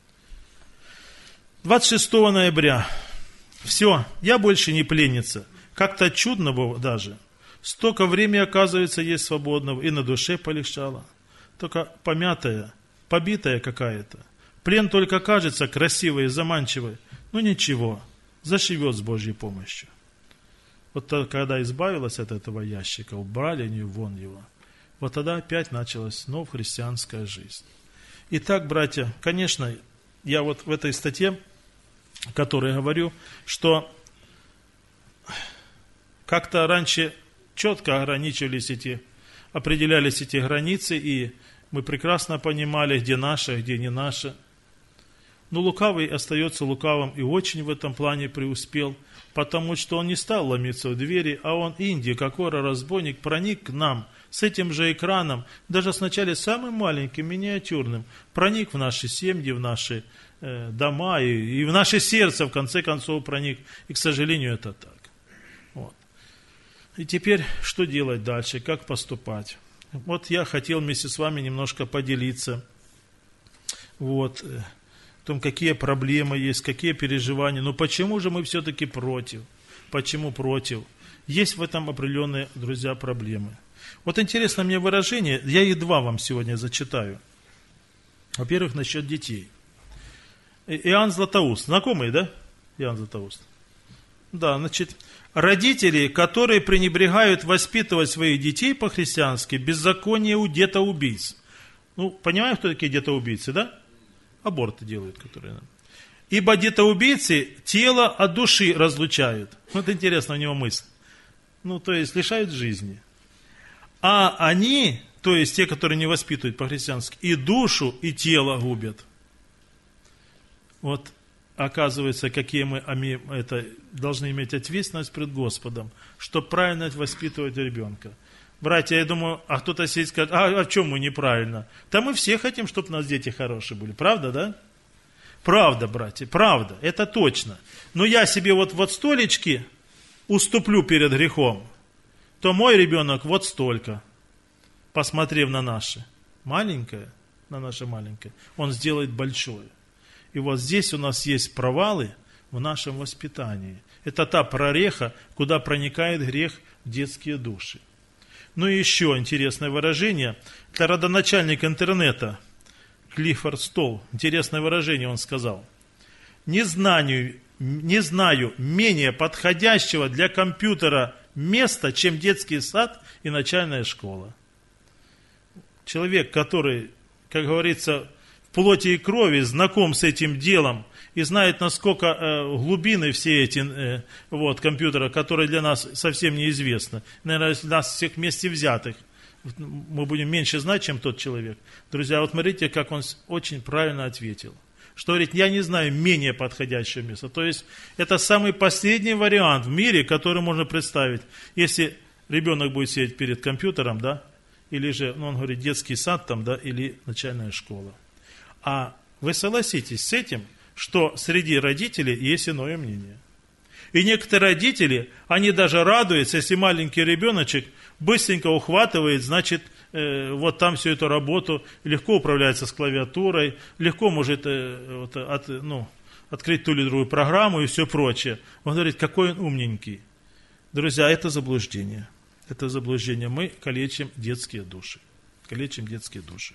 26 ноября. Все, я больше не пленница. Как-то чудно было даже. Столько времени, оказывается, есть свободного, и на душе полегчало. Только помятая, побитая какая-то. Плен только кажется красивой и заманчивой. Но ничего, заживет с Божьей помощью. Вот когда избавилась от этого ящика, убрали вон его, вот тогда опять началась снова христианская жизнь. Итак, братья, конечно, я вот в этой статье, о которой говорю, что как-то раньше четко определялись эти границы, и мы прекрасно понимали, где наше, где не наше. Но лукавый остается лукавым и очень в этом плане преуспел, потому что он не стал ломиться в двери, а он, Индия, как вора-разбойник, проник к нам с этим же экраном, даже сначала самым маленьким, миниатюрным, проник в наши семьи, в наши дома и в наше сердце, в конце концов, проник. И, к сожалению, это так. Вот. И теперь, что делать дальше, как поступать? Вот я хотел вместе с вами немножко поделиться о том, какие проблемы есть, какие переживания. Но почему же мы все-таки против? Почему против? Есть в этом определенные, друзья, проблемы. Вот интересно мне выражение, я их два вам сегодня зачитаю. Во-первых, насчет детей. Иоанн Златоуст, знакомый, да? Иоанн Златоуст. Да, значит, родители, которые пренебрегают воспитывать своих детей по-христиански, беззаконие у детоубийц. Ну, понимаем, кто такие детоубийцы, да? Аборты делают, которые... Ибо детоубийцы тело от души разлучают. Вот интересно у него мысль. Ну, то есть, лишают жизни. А они, то есть, те, которые не воспитывают по-христиански, и душу, и тело губят. Вот, оказывается, какие мы должны иметь ответственность пред Господом, чтобы правильно воспитывать ребенка. Братья, я думаю, а кто-то сидит и скажет, а в чем мы неправильно? Да мы все хотим, чтобы у нас дети хорошие были. Правда, да? Правда, братья, правда, это точно. Но я себе вот столечки уступлю перед грехом, то мой ребенок вот столько, посмотрев на наше маленькое, он сделает большое. И вот здесь у нас есть провалы в нашем воспитании. Это та прореха, куда проникает грех в детские души. Ну и еще интересное выражение. Это родоначальник интернета Клиффорд Столл. Интересное выражение он сказал. Не знаю менее подходящего для компьютера места, чем детский сад и начальная школа. Человек, который, как говорится, в плоти и крови знаком с этим делом и знает, насколько глубины все эти компьютеры, которые для нас совсем неизвестны. Наверное, нас всех вместе взятых мы будем меньше знать, чем тот человек. Друзья, вот смотрите, как он очень правильно ответил. Что говорит, я не знаю менее подходящего места. То есть, это самый последний вариант в мире, который можно представить. Если ребенок будет сидеть перед компьютером, да, или же, он говорит, детский сад там, да, или начальная школа. А вы согласитесь с этим, что среди родителей есть иное мнение. И некоторые родители, они даже радуются, если маленький ребеночек быстренько ухватывает, значит, вот там всю эту работу, легко управляется с клавиатурой, легко может открыть ту или другую программу и все прочее. Он говорит, какой он умненький. Друзья, это заблуждение. Это заблуждение. Мы калечим детские души. Калечим детские души.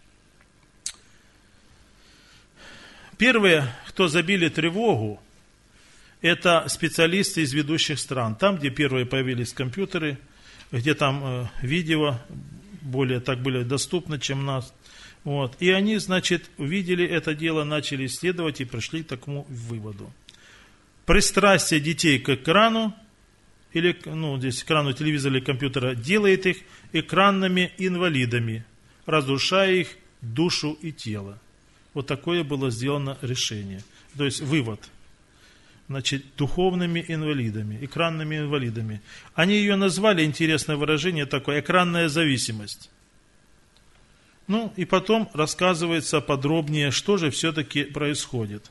Первые, кто забили тревогу, это специалисты из ведущих стран. Там, где первые появились компьютеры, где там видео были доступны, чем нас. Вот. И они, значит, увидели это дело, начали исследовать и пришли к такому выводу. Пристрастие детей к экрану, или, здесь экрану телевизора или компьютера, делает их экранными инвалидами, разрушая их душу и тело. Вот такое было сделано решение. То есть вывод. Значит, духовными инвалидами, экранными инвалидами. Они ее назвали, интересное выражение такое, экранная зависимость. И потом рассказывается подробнее, что же все-таки происходит.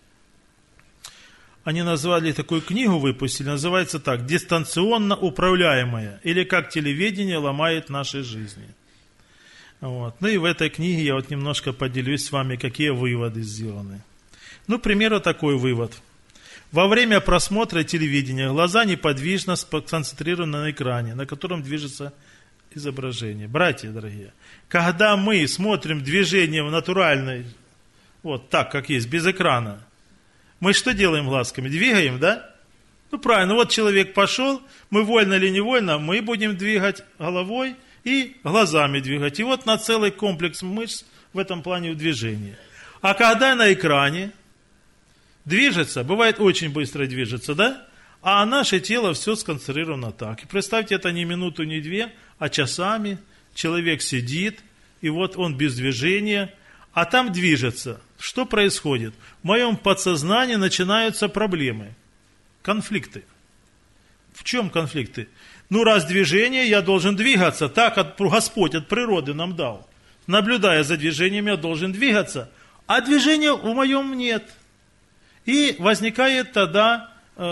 Они назвали такую книгу, выпустили, называется так, «Дистанционно управляемая», или «Как телевидение ломает наши жизни». Вот. И в этой книге я немножко поделюсь с вами, какие выводы сделаны. К примеру, такой вывод. Во время просмотра телевидения глаза неподвижно сконцентрированы на экране, на котором движется изображение. Братья дорогие, когда мы смотрим движение в натуральной, вот так, как есть, без экрана, мы что делаем глазками? Двигаем, да? Правильно, вот человек пошел, мы вольно или невольно, мы будем двигать головой и глазами двигать. И вот на целый комплекс мышц в этом плане в движении. А когда на экране движется, бывает очень быстро движется, да? А наше тело все сконцентрировано так. И представьте, это не минуту, не две, а часами. Человек сидит, и вот он без движения, а там движется. Что происходит? В моем подсознании начинаются проблемы, конфликты. В чем конфликты? Раз движение, я должен двигаться, так Господь от природы нам дал. Наблюдая за движением, я должен двигаться, а движения в моем нет. И возникает тогда,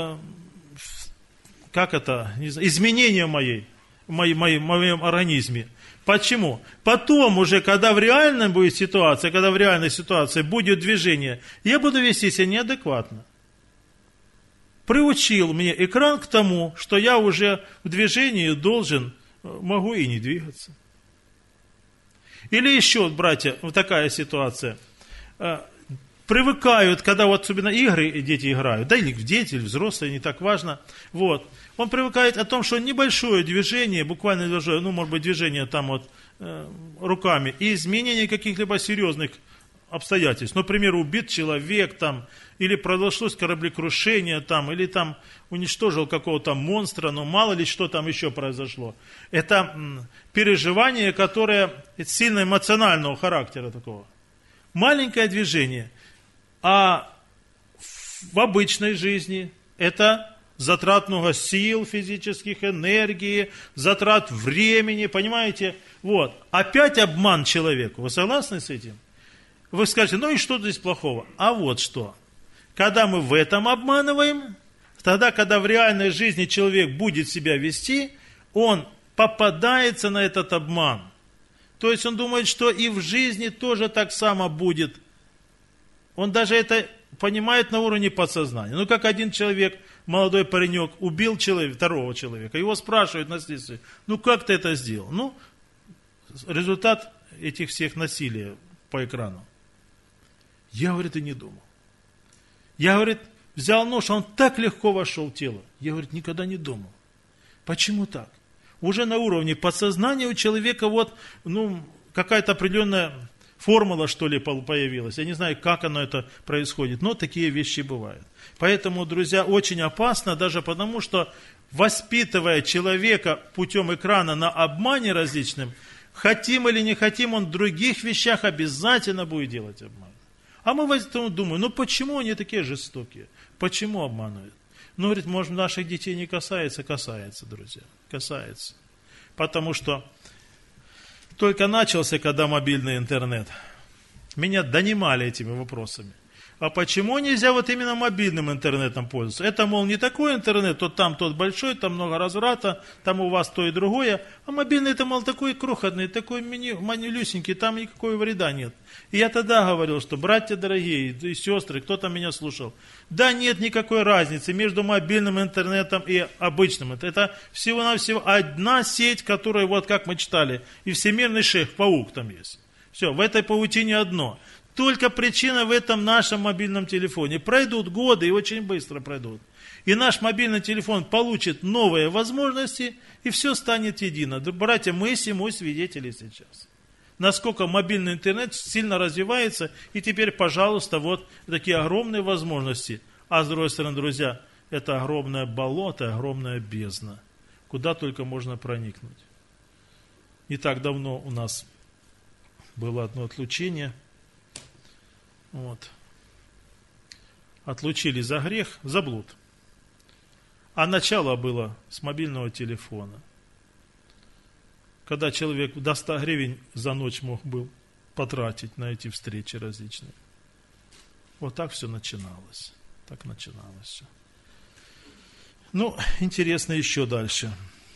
изменение в моем организме. Почему? Потом уже, когда в реальной ситуации будет движение, я буду вести себя неадекватно. Приучил мне экран к тому, что я уже в движении могу и не двигаться. Или еще, братья, вот такая ситуация. Привыкают, когда особенно игры дети играют, да или дети, или взрослые, не так важно. Вот. Он привыкает о том, что небольшое движение, буквально может быть движение руками, и изменение каких-либо серьезных обстоятельств. Например, убит человек, или произошло кораблекрушение, или уничтожил какого-то монстра, мало ли что там еще произошло. Это переживание, которое сильно эмоционального характера такого. Маленькое движение. А в обычной жизни это затрат много сил физических, энергии, затрат времени, понимаете? Вот. Опять обман человеку. Вы согласны с этим? Вы скажете, и что здесь плохого? А вот что. Когда мы в этом обманываем, тогда, когда в реальной жизни человек будет себя вести, он попадается на этот обман. То есть он думает, что и в жизни тоже так само будет он даже это понимает на уровне подсознания. Ну, как один человек, молодой паренек, убил второго человека. Его спрашивают на следствии, ну, как ты это сделал? Ну, результат этих всех насилий по экрану. Я, говорит, и не думал. Я, говорит, взял нож, а он так легко вошел в тело. Я, говорит, никогда не думал. Почему так? Уже на уровне подсознания у человека вот, ну, какая-то определенная формула, что ли, появилась. Я не знаю, как оно это происходит, но такие вещи бывают. Поэтому, друзья, очень опасно, даже потому, что воспитывая человека путем экрана на обмане различным, хотим или не хотим, он в других вещах обязательно будет делать обман. А мы поэтому думаем, ну почему они такие жестокие? Почему обманывают? Ну, говорит, может, наших детей не касается? Касается, друзья, касается. Потому что только начался, когда мобильный интернет, меня донимали этими вопросами. А почему нельзя вот именно мобильным интернетом пользоваться? Это, мол, не такой интернет, тот большой, там много разврата, там у вас то и другое. А мобильный это, мол, такой крохотный, такой манюсенький, там никакого вреда нет. И я тогда говорил, что, братья дорогие и сестры, кто там меня слушал, да нет никакой разницы между мобильным интернетом и обычным. Это всего-навсего одна сеть, которая, вот как мы читали, и всемирный шейх-паук там есть. Все, в этой паутине одно. Только причина в этом нашем мобильном телефоне. Пройдут годы, и очень быстро пройдут. И наш мобильный телефон получит новые возможности, и все станет едино. Братья, мы всему свидетели сейчас. Насколько мобильный интернет сильно развивается, и теперь, пожалуйста, вот такие огромные возможности. А с другой стороны, друзья, это огромное болото, огромная бездна. Куда только можно проникнуть. Не так давно у нас было одно отлучение. Вот. Отлучили за грех, за блуд. А начало было с мобильного телефона. Когда человек до 100 гривен за ночь мог был потратить на эти встречи различные. Вот так все начиналось. Так начиналось все. Ну, интересно еще дальше.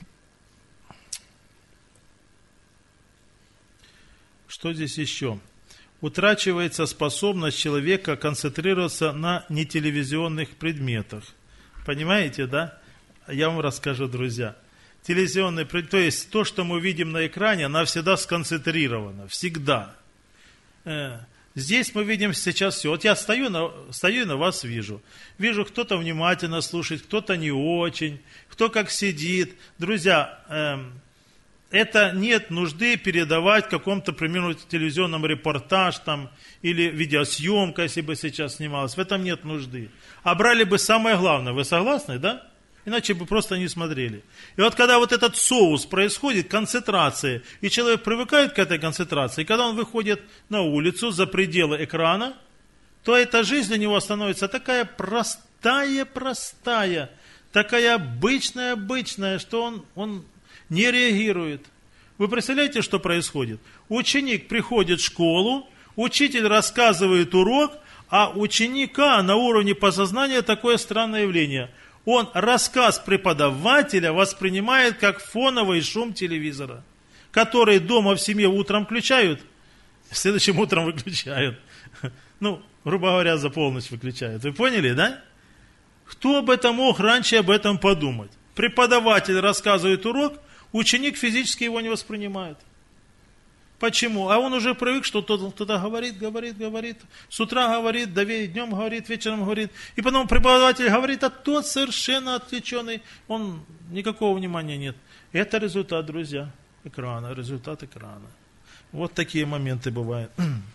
Что здесь еще? Утрачивается способность человека концентрироваться на нетелевизионных предметах. Понимаете, да? Я вам расскажу, друзья. Телевизионный предмет, то есть то, что мы видим на экране, она всегда сконцентрирована. Всегда. Здесь мы видим сейчас все. Вот я стою и на вас вижу. Вижу, кто-то внимательно слушает, кто-то не очень, кто как сидит. Друзья, это нет нужды передавать каком-то, к примеру, телевизионном репортаж там, или видеосъемка, если бы сейчас снималась. В этом нет нужды. А брали бы самое главное. Вы согласны, да? Иначе бы просто не смотрели. И вот когда вот этот соус происходит, концентрация, и человек привыкает к этой концентрации, и когда он выходит на улицу за пределы экрана, то эта жизнь для него становится такая простая, такая обычная, что он не реагирует. Вы представляете, что происходит? Ученик приходит в школу, учитель рассказывает урок, а ученика на уровне подсознания такое странное явление. Он рассказ преподавателя воспринимает как фоновый шум телевизора, который дома в семье утром включают, следующим утром выключают. Ну, грубо говоря, за полночь выключают. Вы поняли, да? Кто об этом мог раньше об этом подумать? Преподаватель рассказывает урок, ученик физически его не воспринимает. Почему? А он уже привык, что кто-то говорит. С утра говорит, днем говорит, вечером говорит. И потом преподаватель говорит, а тот совершенно отвлеченный. Он никакого внимания нет. Это результат, друзья, экрана. Результат экрана. Вот такие моменты бывают.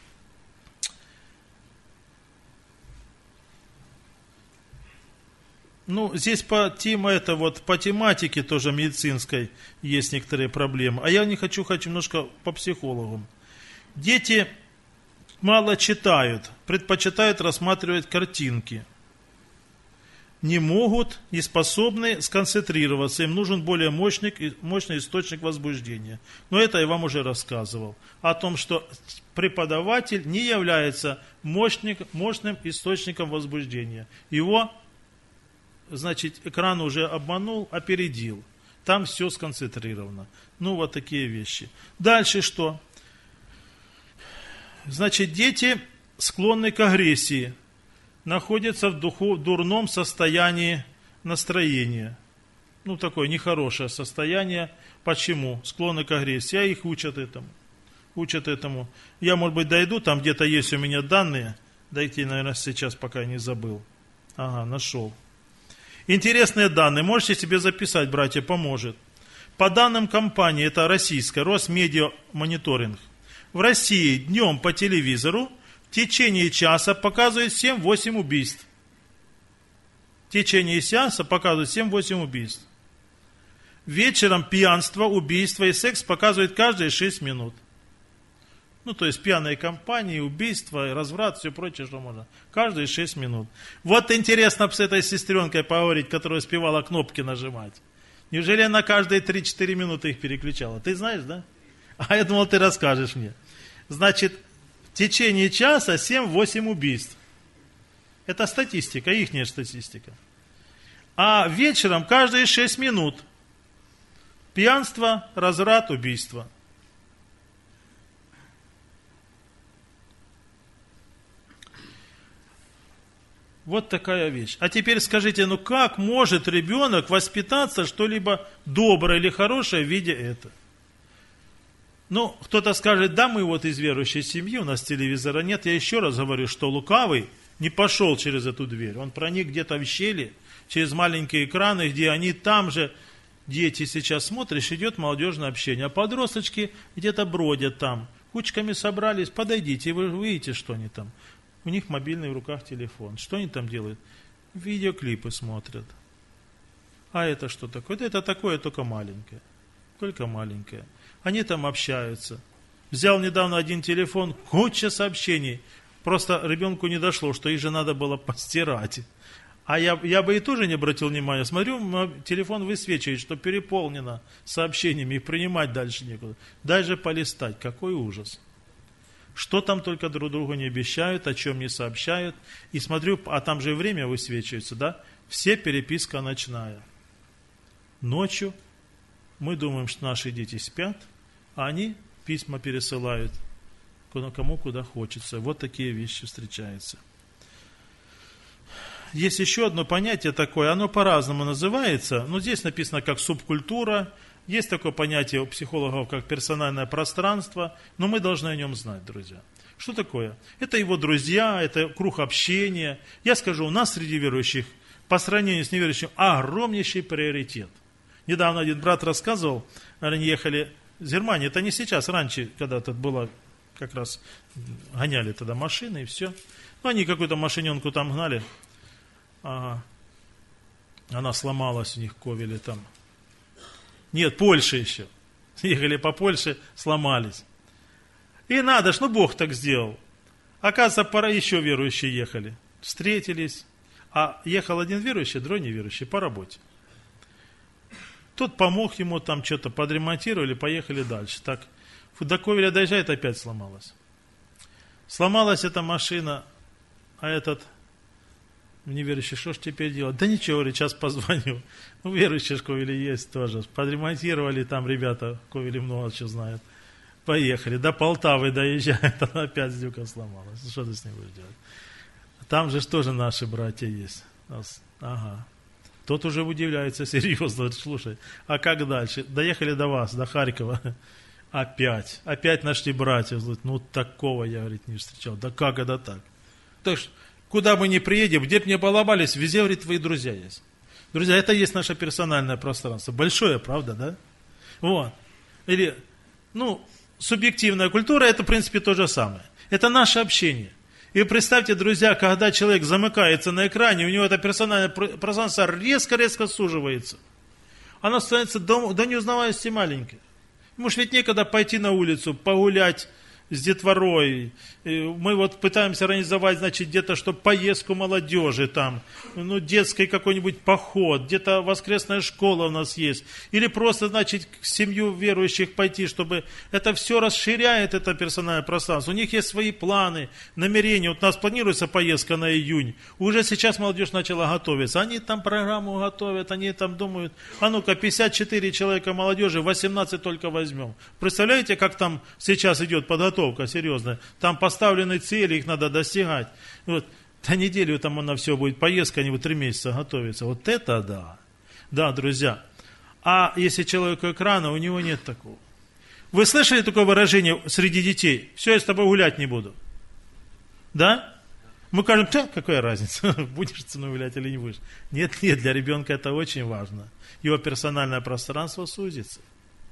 Ну, здесь по тематике тоже медицинской есть некоторые проблемы. А я не хочу немножко по психологам. Дети мало читают, предпочитают рассматривать картинки. Не могут, не способны сконцентрироваться. Им нужен более мощный источник возбуждения. Но это я вам уже рассказывал. О том, что преподаватель не является мощным источником возбуждения. Его, значит, экран уже обманул, опередил. Там все сконцентрировано. Ну, вот такие вещи. Дальше что? Значит, дети склонный к агрессии, находится в дурном состоянии настроения. Ну, такое нехорошее состояние. Почему? Склонны к агрессии. А их учат этому. Учат этому. Я, может быть, дойду, там где-то есть у меня данные. Дойти, наверное, сейчас, пока не забыл. Ага, нашел. Интересные данные. Можете себе записать, братья, поможет. По данным компании, это российская, Росмедиа Мониторинг, в России днем по телевизору в течение часа показывают 7-8 убийств. В течение часа показывают 7-8 убийств. Вечером пьянство, убийство и секс показывают каждые 6 минут. Ну, то есть пьяные компании, убийства, разврат, все прочее, что можно. Каждые 6 минут. Вот интересно с этой сестренкой поговорить, которая успевала кнопки нажимать. Неужели она каждые 3-4 минуты их переключала? Ты знаешь, да? А я думал, ты расскажешь мне. Значит, в течение часа 7-8 убийств. Это статистика, ихняя статистика. А вечером каждые 6 минут пьянство, разврат, убийство. Вот такая вещь. А теперь скажите, ну как может ребенок воспитаться что-либо доброе или хорошее в виде этого? Ну, кто-то скажет, да, мы вот из верующей семьи, у нас телевизора нет. Я еще раз говорю, что лукавый не пошел через эту дверь. Он проник где-то в щели, через маленькие экраны, где они там же, дети сейчас смотришь, идет молодежное общение. А подросточки где-то бродят там, кучками собрались, подойдите, вы увидите, что они там. У них мобильный в руках телефон. Что они там делают? Видеоклипы смотрят. А это что такое? Это такое, только маленькое. Только маленькое. Они там общаются. Взял недавно один телефон, куча сообщений. Просто ребенку не дошло, что их же надо было постирать. А я бы и тоже не обратил внимания. Смотрю, телефон высвечивает, что переполнено сообщениями, их принимать дальше некуда. Даже полистать. Какой ужас. Что там только друг другу не обещают, о чем не сообщают. И смотрю, а там же и время высвечивается, да? Все переписка ночная. Ночью мы думаем, что наши дети спят, а они письма пересылают кому куда хочется. Вот такие вещи встречаются. Есть еще одно понятие такое, оно по-разному называется, но здесь написано как субкультура. Есть такое понятие у психологов, как персональное пространство, но мы должны о нем знать, друзья. Что такое? Это его друзья, это круг общения. Я скажу, у нас среди верующих, по сравнению с неверующим, огромнейший приоритет. Недавно один брат рассказывал, они ехали из Германии, это не сейчас, раньше, когда-то было, как раз гоняли тогда машины и все. Ну, они какую-то машиненку там гнали, она сломалась у них в Ковеле там. Нет, Польша еще. Ехали по Польше, сломались. И надо ж, ну Бог так сделал. Оказывается, пора еще верующие ехали. Встретились. А ехал один верующий, другой неверующий по работе. Тот помог ему, там что-то подремонтировали, поехали дальше. Так, до Ковеля доезжает, опять сломалась. Сломалась эта машина, а этот неверующий, что ж теперь делать? Да ничего, говорит, сейчас позвоню. Ну, верующие в Ковеле есть тоже. Подремонтировали там ребята, в Ковеле много чего знают. Поехали, до Полтавы доезжает, она опять сдюка сломалась. Что ты с ней будешь делать? Там же тоже наши братья есть. Ага. Тот уже удивляется серьезно, говорит, слушай, а как дальше? Доехали до вас, до Харькова. Опять нашли братья. Ну, такого я, говорит, не встречал. Да как это так? Так что, куда мы ни приедем, где бы ни поломались, везде, говорит, твои друзья есть. Друзья, это есть наше персональное пространство. Большое, правда, да? Вот. Или, субъективная культура, это, в принципе, то же самое. Это наше общение. И представьте, друзья, когда человек замыкается на экране, у него это персональное пространство резко-резко суживается. Оно становится до неузнаваемости маленькой. Ему ж ведь некогда пойти на улицу, погулять с детворой. Мы вот пытаемся организовать, значит, где-то, чтобы поездку молодежи там, детский какой-нибудь поход, где-то воскресная школа у нас есть. Или просто, значит, к семью верующих пойти, чтобы это все расширяет, это персональное пространство. У них есть свои планы, намерения. Вот у нас планируется поездка на июнь. Уже сейчас молодежь начала готовиться. Они там программу готовят, они там думают, а ну-ка, 54 человека молодежи, 18 только возьмем. Представляете, как там сейчас идет подготовка подготовка серьезная. Там поставлены цели, их надо достигать. Вот. На неделю там на все будет поездка, они 3 месяца готовятся. Вот это да. Да, друзья. А если человек у экрана, у него нет такого. Вы слышали такое выражение среди детей? Все, я с тобой гулять не буду. Да? Мы скажем, какая разница, будешь со мной гулять или не будешь. Нет, для ребенка это очень важно. Его персональное пространство сузится.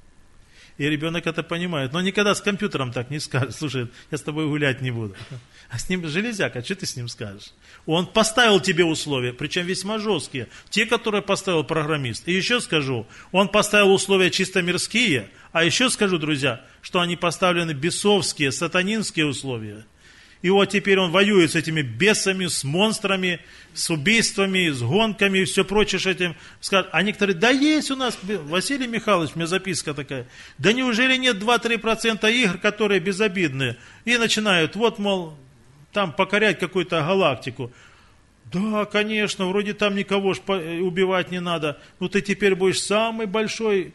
И ребенок это понимает. Но никогда с компьютером так не скажет. Слушай, я с тобой гулять не буду. А с ним железяка, что ты с ним скажешь? Он поставил тебе условия, причем весьма жесткие. Те, которые поставил программист. И еще скажу, он поставил условия чисто мирские. А еще скажу, друзья, что они поставлены бесовские, сатанинские условия. И вот теперь он воюет с этими бесами, с монстрами, с убийствами, с гонками и все прочее. Этим. А некоторые, да есть у нас, Василий Михайлович, у меня записка такая, да неужели нет 2-3% игр, которые безобидные? И начинают, вот, мол, там покорять какую-то галактику. Да, конечно, вроде там никого ж убивать не надо. Ну ты теперь будешь самый большой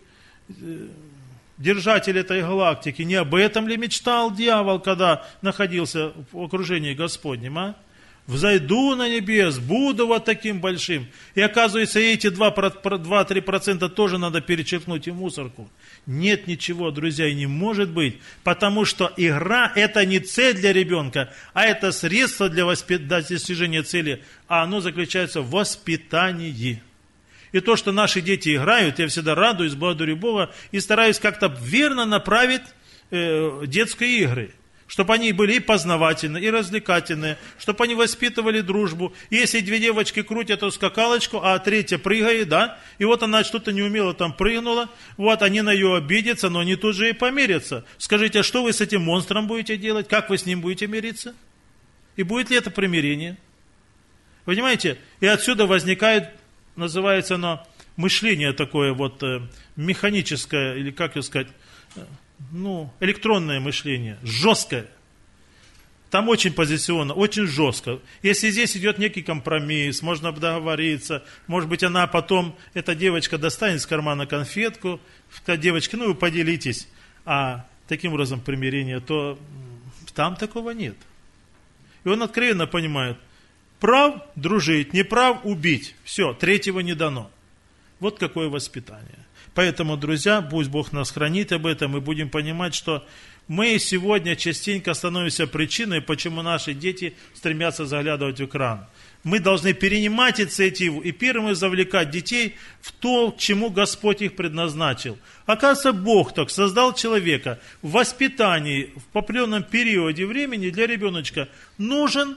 держатель этой галактики. Не об этом ли мечтал дьявол, когда находился в окружении Господнем, а? Взойду на небес, буду вот таким большим. И оказывается, эти 2-3% тоже надо перечеркнуть в мусорку. Нет ничего, друзья, и не может быть, потому что игра это не цель для ребенка, а это средство для достижения цели, а оно заключается в воспитании. И то, что наши дети играют, я всегда радуюсь, благодарю Бога и стараюсь как-то верно направить детские игры. Чтобы они были и познавательные, и развлекательные, чтобы они воспитывали дружбу. И если 2 девочки крутят эту скакалочку, а 3 прыгает, да, и вот она что-то неумело там прыгнула, вот они на нее обидятся, но они тут же и помирятся. Скажите, а что вы с этим монстром будете делать? Как вы с ним будете мириться? И будет ли это примирение? Понимаете? И отсюда возникает, называется оно, мышление такое вот механическое, или как его сказать, электронное мышление, жесткое. Там очень позиционно, очень жестко. Если здесь идет некий компромисс, можно договориться, может быть, она потом, эта девочка достанет из кармана конфетку, девочки, вы поделитесь, а таким образом примирение, то там такого нет. И он откровенно понимает, прав дружить, не прав убить. Все, 3-го не дано. Вот какое воспитание. Поэтому, друзья, пусть Бог нас хранит об этом, и будем понимать, что мы сегодня частенько становимся причиной, почему наши дети стремятся заглядывать в экран. Мы должны перенимать инициативу и первым завлекать детей в то, к чему Господь их предназначил. Оказывается, Бог так создал человека. В воспитании в определенном периоде времени для ребеночка нужен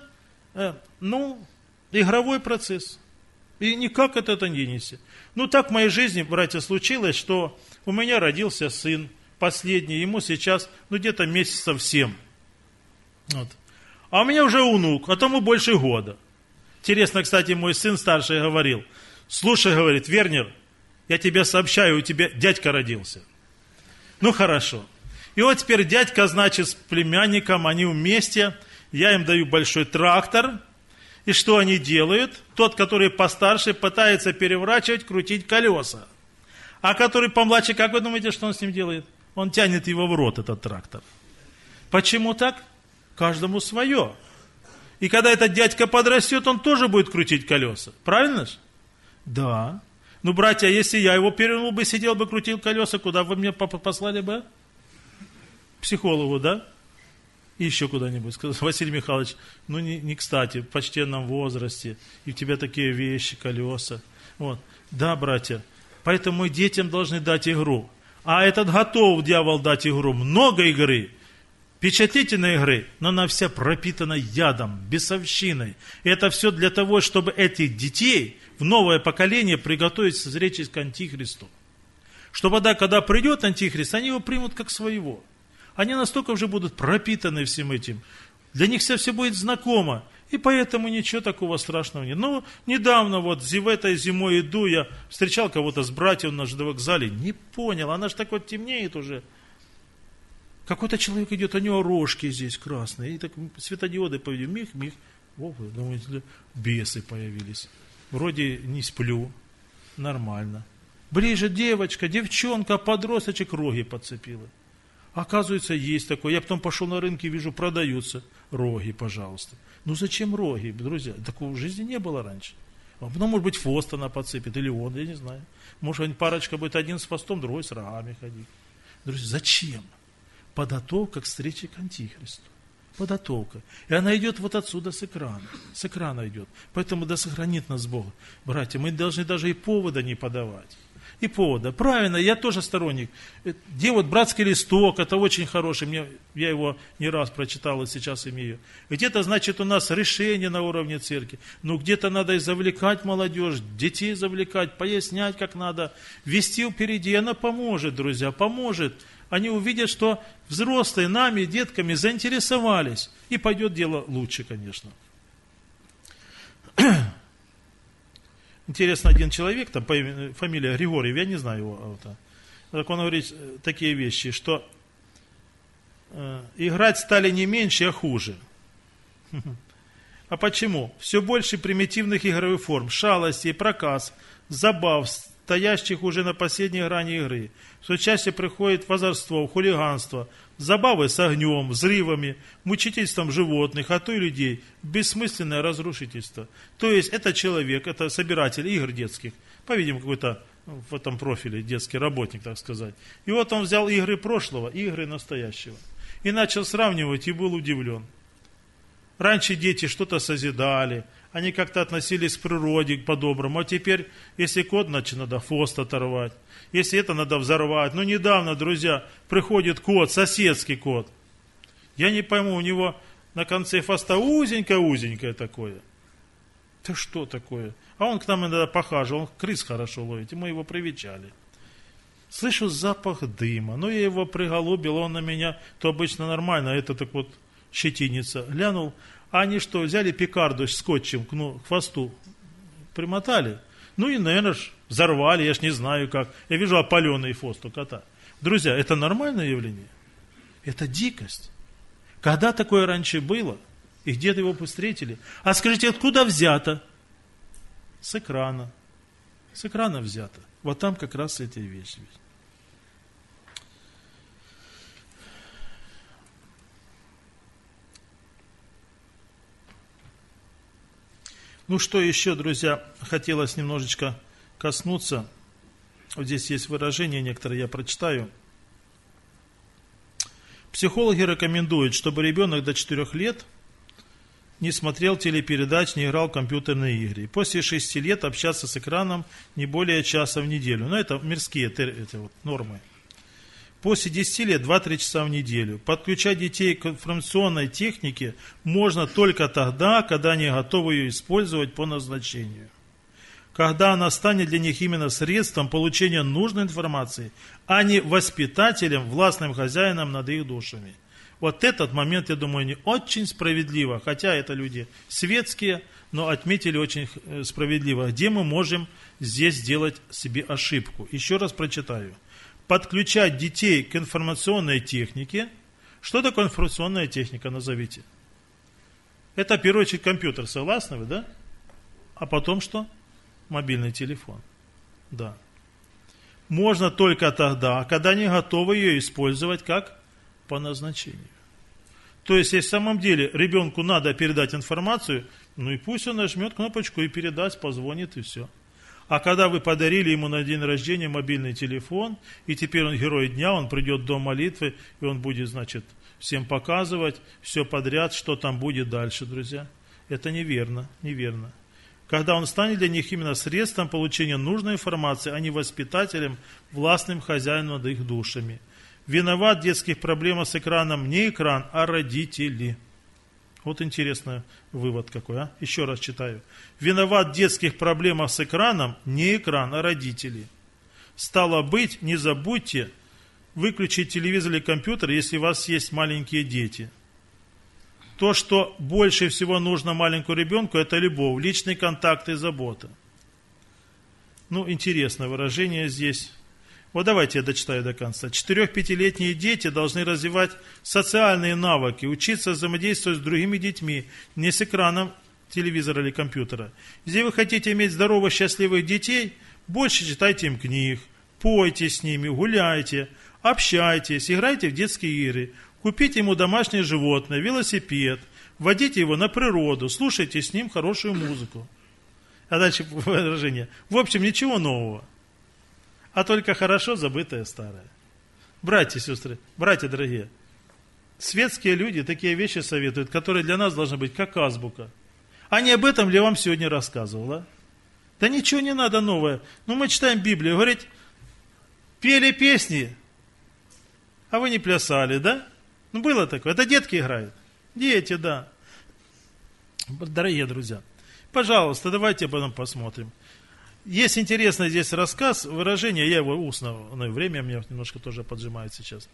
игровой процесс. И никак от этого не денешься. Так в моей жизни, братья, случилось, что у меня родился сын, последний, ему сейчас, где-то месяцев 7. Вот. А у меня уже внук, а тому больше года. Интересно, кстати, мой сын старший говорил, слушай, говорит, Вернер, я тебе сообщаю, у тебя дядька родился. Хорошо. И вот теперь дядька, значит, с племянником, они вместе, я им даю большой трактор. И что они делают? Тот, который постарше, пытается переворачивать, крутить колеса. А который помладше, как вы думаете, что он с ним делает? Он тянет его в рот, этот трактор. Почему так? Каждому свое. И когда этот дядька подрастет, он тоже будет крутить колеса. Правильно же? Да. Братья, если я его перевернул бы, сидел бы, крутил колеса, куда вы меня послали бы? Психологу, да? И еще куда-нибудь. Сказал, Василий Михайлович, не кстати, в почтенном возрасте, и у тебя такие вещи, колеса. Вот. Да, братья, поэтому мы детям должны дать игру. А этот готов, дьявол, дать игру. Много игры, впечатлительной игры, но она вся пропитана ядом, бесовщиной. И это все для того, чтобы этих детей в новое поколение приготовить созреть к Антихристу. Чтобы когда придет Антихрист, они его примут как своего. Они настолько уже будут пропитаны всем этим. Для них все будет знакомо. И поэтому ничего такого страшного нет. Недавно в этой зимой иду, я встречал кого-то с братьев на ЖД вокзале. Не понял, она же так вот темнеет уже. Какой-то человек идет, у него рожки здесь красные. И так светодиоды поведем. Мих. Думаете, бесы появились. Вроде не сплю. Нормально. Ближе девочка, девчонка, подросточек роги подцепила. Оказывается, есть такое. Я потом пошел на рынке, вижу, продаются роги, пожалуйста. Ну зачем роги, друзья? Такого в жизни не было раньше. А потом, может быть, хвост она подцепит, или он, я не знаю. Может, парочка будет, один с хвостом, другой с рогами ходить. Друзья, зачем? Подготовка к встрече к Антихристу. Подготовка. И она идет вот отсюда с экрана. С экрана идет. Поэтому да сохранит нас Бог. Братья, мы должны даже и повода не подавать. И повода. Правильно, я тоже сторонник. Где вот братский листок, это очень хороший. Я его не раз прочитал и сейчас имею. Где-то, значит, у нас решение на уровне церкви. Но где-то надо и завлекать молодежь, детей завлекать, пояснять, как надо. Вести впереди. Она поможет, друзья, поможет. Они увидят, что взрослые нами, детками заинтересовались. И пойдет дело лучше, конечно. Интересно, один человек, там фамилия Григорьев, я не знаю его. Так он говорит такие вещи, что играть стали не меньше, а хуже. А почему? Все больше примитивных игровых форм, шалостей, проказ, забав, стоящих уже на последней грани игры. Все чаще приходит возорство, хулиганство, забавы с огнем, взрывами, мучительством животных, а то и людей, бессмысленное разрушительство. То есть это человек, это собиратель игр детских, по-видимому, какой-то в этом профиле детский работник, так сказать. И вот он взял игры прошлого, игры настоящего. И начал сравнивать, и был удивлен. Раньше дети что-то созидали, они как-то относились к природе по-доброму, а теперь, если кот, значит, надо хвост оторвать, если это надо взорвать. Но недавно, друзья, приходит кот, соседский кот. Я не пойму, у него на конце хвоста узенькое такое. Это что такое? А он к нам иногда похаживал, он крыс хорошо ловит, и мы его привечали. Слышу запах дыма, ну я его приголубил, он на меня, то обычно нормально, а это так вот щетинится. Глянул, а они что, взяли пикарду скотчем к хвосту, примотали. Ну и, наверное, взорвали, я ж не знаю как. Я вижу опаленный хвост у кота. Друзья, это нормальное явление? Это дикость. Когда такое раньше было? И где-то его встретили? А скажите, откуда взято? С экрана. С экрана взято. Вот там как раз эти вещи. Ну, что еще, друзья, хотелось немножечко коснуться. Вот здесь есть выражение некоторые, я прочитаю. Психологи рекомендуют, чтобы ребенок до 4 лет не смотрел телепередач, не играл в компьютерные игры. И после 6 лет общаться с экраном не более часа в неделю. Но это мирские это вот нормы. После 10 лет 2-3 часа в неделю. Подключать детей к информационной технике можно только тогда, когда они готовы ее использовать по назначению. Когда она станет для них именно средством получения нужной информации, а не воспитателем, властным хозяином над их душами. Вот этот момент, я думаю, не очень справедливо, хотя это люди светские, но отметили очень справедливо, где мы можем здесь сделать себе ошибку. Еще раз прочитаю. Подключать детей к информационной технике. Что такое информационная техника, назовите? Это, в первую очередь, компьютер, согласны вы, да? А потом что? Мобильный телефон. Да. Можно только тогда, когда они готовы ее использовать как по назначению. То есть, если в самом деле ребенку надо передать информацию, ну и пусть он нажмет кнопочку и передаст, позвонит и все. А когда вы подарили ему на день рождения мобильный телефон, и теперь он герой дня, он придет в дом молитвы, и он будет, значит, всем показывать, все подряд, что там будет дальше, друзья. Это неверно, неверно. Когда он станет для них именно средством получения нужной информации, а не воспитателем, властным хозяином над их душами. Виноват в детских проблемах с экраном не экран, а родители. Вот интересный вывод какой, а? Еще раз читаю. Виноват в детских проблемах с экраном не экран, а родители. Стало быть, не забудьте выключить телевизор или компьютер, если у вас есть маленькие дети. То, что больше всего нужно маленькому ребенку, это любовь, личный контакт и забота. Ну, интересное выражение здесь. Вот давайте я дочитаю до конца. 4-5-летние дети должны развивать социальные навыки, учиться взаимодействовать с другими детьми, не с экраном телевизора или компьютера. Если вы хотите иметь здоровых, счастливых детей, больше читайте им книг, пойте с ними, гуляйте, общайтесь, играйте в детские игры, купите ему домашнее животное, велосипед, водите его на природу, слушайте с ним хорошую музыку. А дальше выражение. В общем, ничего нового, а только хорошо забытое старое. Братья и сестры, братья дорогие, светские люди такие вещи советуют, которые для нас должны быть как азбука. А не об этом ли я вам сегодня рассказывал, а? Да ничего не надо новое. Ну, мы читаем Библию, говорит, пели песни, а вы не плясали, да? Ну, было такое. Это детки играют. Дети, да. Дорогие друзья, пожалуйста, давайте об этом посмотрим. Есть интересный здесь рассказ, выражение, я его устно, время мне немножко тоже поджимает сейчас.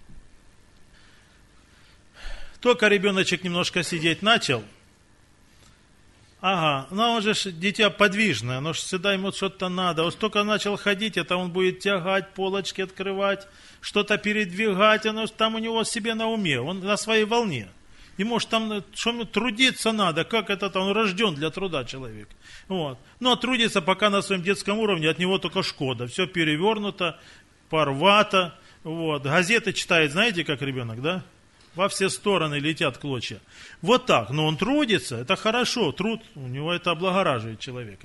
Только ребеночек немножко сидеть начал, ага, но он же дитя подвижное, оно же всегда ему что-то надо. Вот только начал ходить, это он будет тягать, полочки открывать, что-то передвигать, оно там у него себе на уме, он на своей волне. Ему же там трудиться надо, как это там, он рожден для труда человек. Вот. Но трудится пока на своем детском уровне, от него только шкода. Все перевернуто, порвато. Вот. Газеты читает, знаете, как ребенок, да? Во все стороны летят клочья. Вот так. Но он трудится, это хорошо. Труд, у него это облагораживает человека.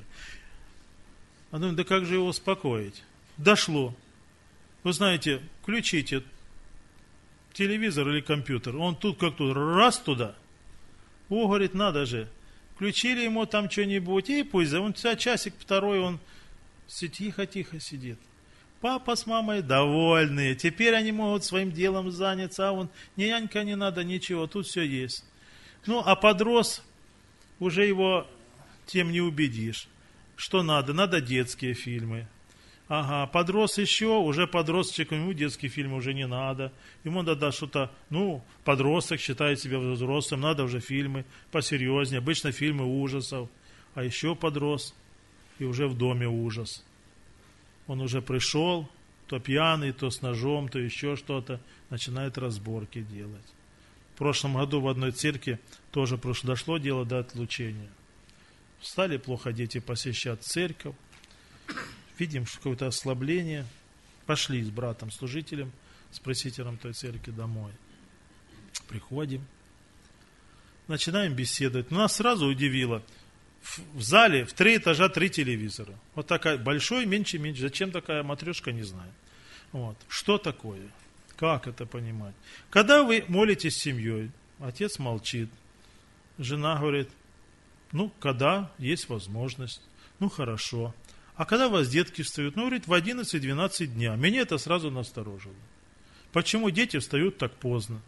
А думаю, да как же его успокоить? Дошло. Вы знаете, включите телевизор или компьютер. Он тут как тут, раз туда. О, говорит, надо же. Включили ему там что-нибудь, и пусть, он часик-второй, он тихо-тихо сидит. Папа с мамой довольные, теперь они могут своим делом заняться, а он, ни нянька не надо, ничего, тут все есть. Ну, а подрос, уже его тем не убедишь. Что надо детские фильмы. Ага, подрос еще, уже подросточек, ему детские фильмы уже не надо. Ему надо что-то, подросток считает себя взрослым, надо уже фильмы посерьезнее. Обычно фильмы ужасов. А еще подрос, и уже в доме ужас. Он уже пришел, то пьяный, то с ножом, то еще что-то, начинает разборки делать. В прошлом году в одной церкви тоже дошло дело до отлучения. Стали плохо дети посещать церковь. Видим какое-то ослабление. Пошли с братом-служителем, с пресвитером той церкви домой. Приходим. Начинаем беседовать. Но нас сразу удивило. В зале в 3 этажа 3 телевизора. Вот такая, большой, меньше. Зачем такая матрешка, не знаю. Вот. Что такое? Как это понимать? Когда вы молитесь с семьей, отец молчит. Жена говорит, когда есть возможность, хорошо. А когда у вас детки встают, говорит, в 11-12 дня. Меня это сразу насторожило. Почему дети встают так поздно?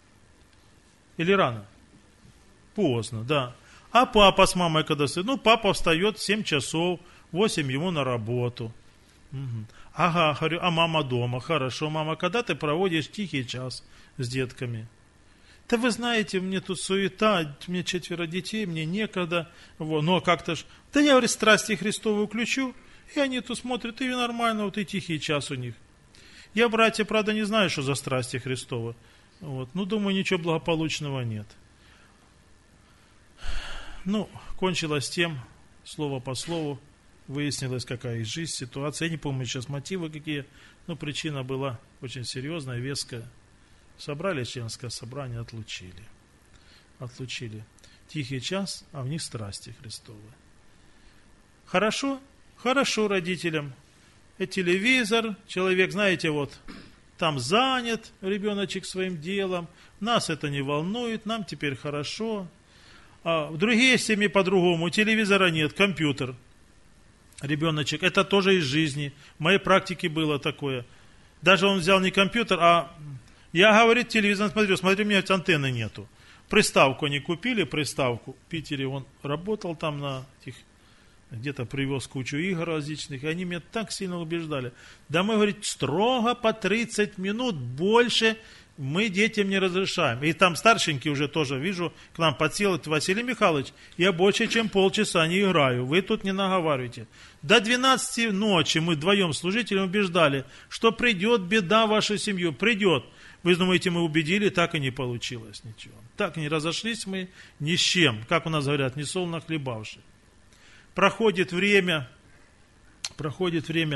Или рано? Поздно, да. А папа с мамой когда встает? Папа встает в 7 часов, 8 ему на работу. Угу. Ага, говорю, а мама дома? Хорошо, мама, когда ты проводишь тихий час с детками? Да вы знаете, мне тут суета, мне 4 детей, мне некогда. Но как-то ж... Да я, говорю, страсти Христовы включу, и они тут смотрят, и нормально, и тихий час у них. Я, братья, правда, не знаю, что за страсти Христовы. Думаю, ничего благополучного нет. Кончилось тем, слово по слову, выяснилось, какая их жизнь, ситуация. Я не помню сейчас мотивы какие, но причина была очень серьезная, веская. Собрали членское собрание, отлучили. Тихий час, а в них страсти Христовы. Хорошо? Хорошо родителям. И телевизор, человек, знаете, там занят ребеночек своим делом, нас это не волнует, нам теперь хорошо. А в другие семьи по-другому, телевизора нет, компьютер. Ребеночек, это тоже из жизни. В моей практике было такое. Даже он взял не компьютер, а я, говорит, телевизор смотрю, у меня антенны нету. Приставку они купили, в Питере он работал там где-то привез кучу игр различных, и они меня так сильно убеждали. Да мы, говорит, строго по 30 минут, больше мы детям не разрешаем. И там старшенький уже тоже, вижу, к нам подсел, Василий Михайлович, я больше, чем полчаса не играю, вы тут не наговаривайте. До 12 ночи мы вдвоем служителям убеждали, что придет беда в вашу семью, придет. Вы думаете, мы убедили, так и не получилось ничего. Так и не разошлись мы ни с чем, как у нас говорят, не солоно хлебавши. Проходит время,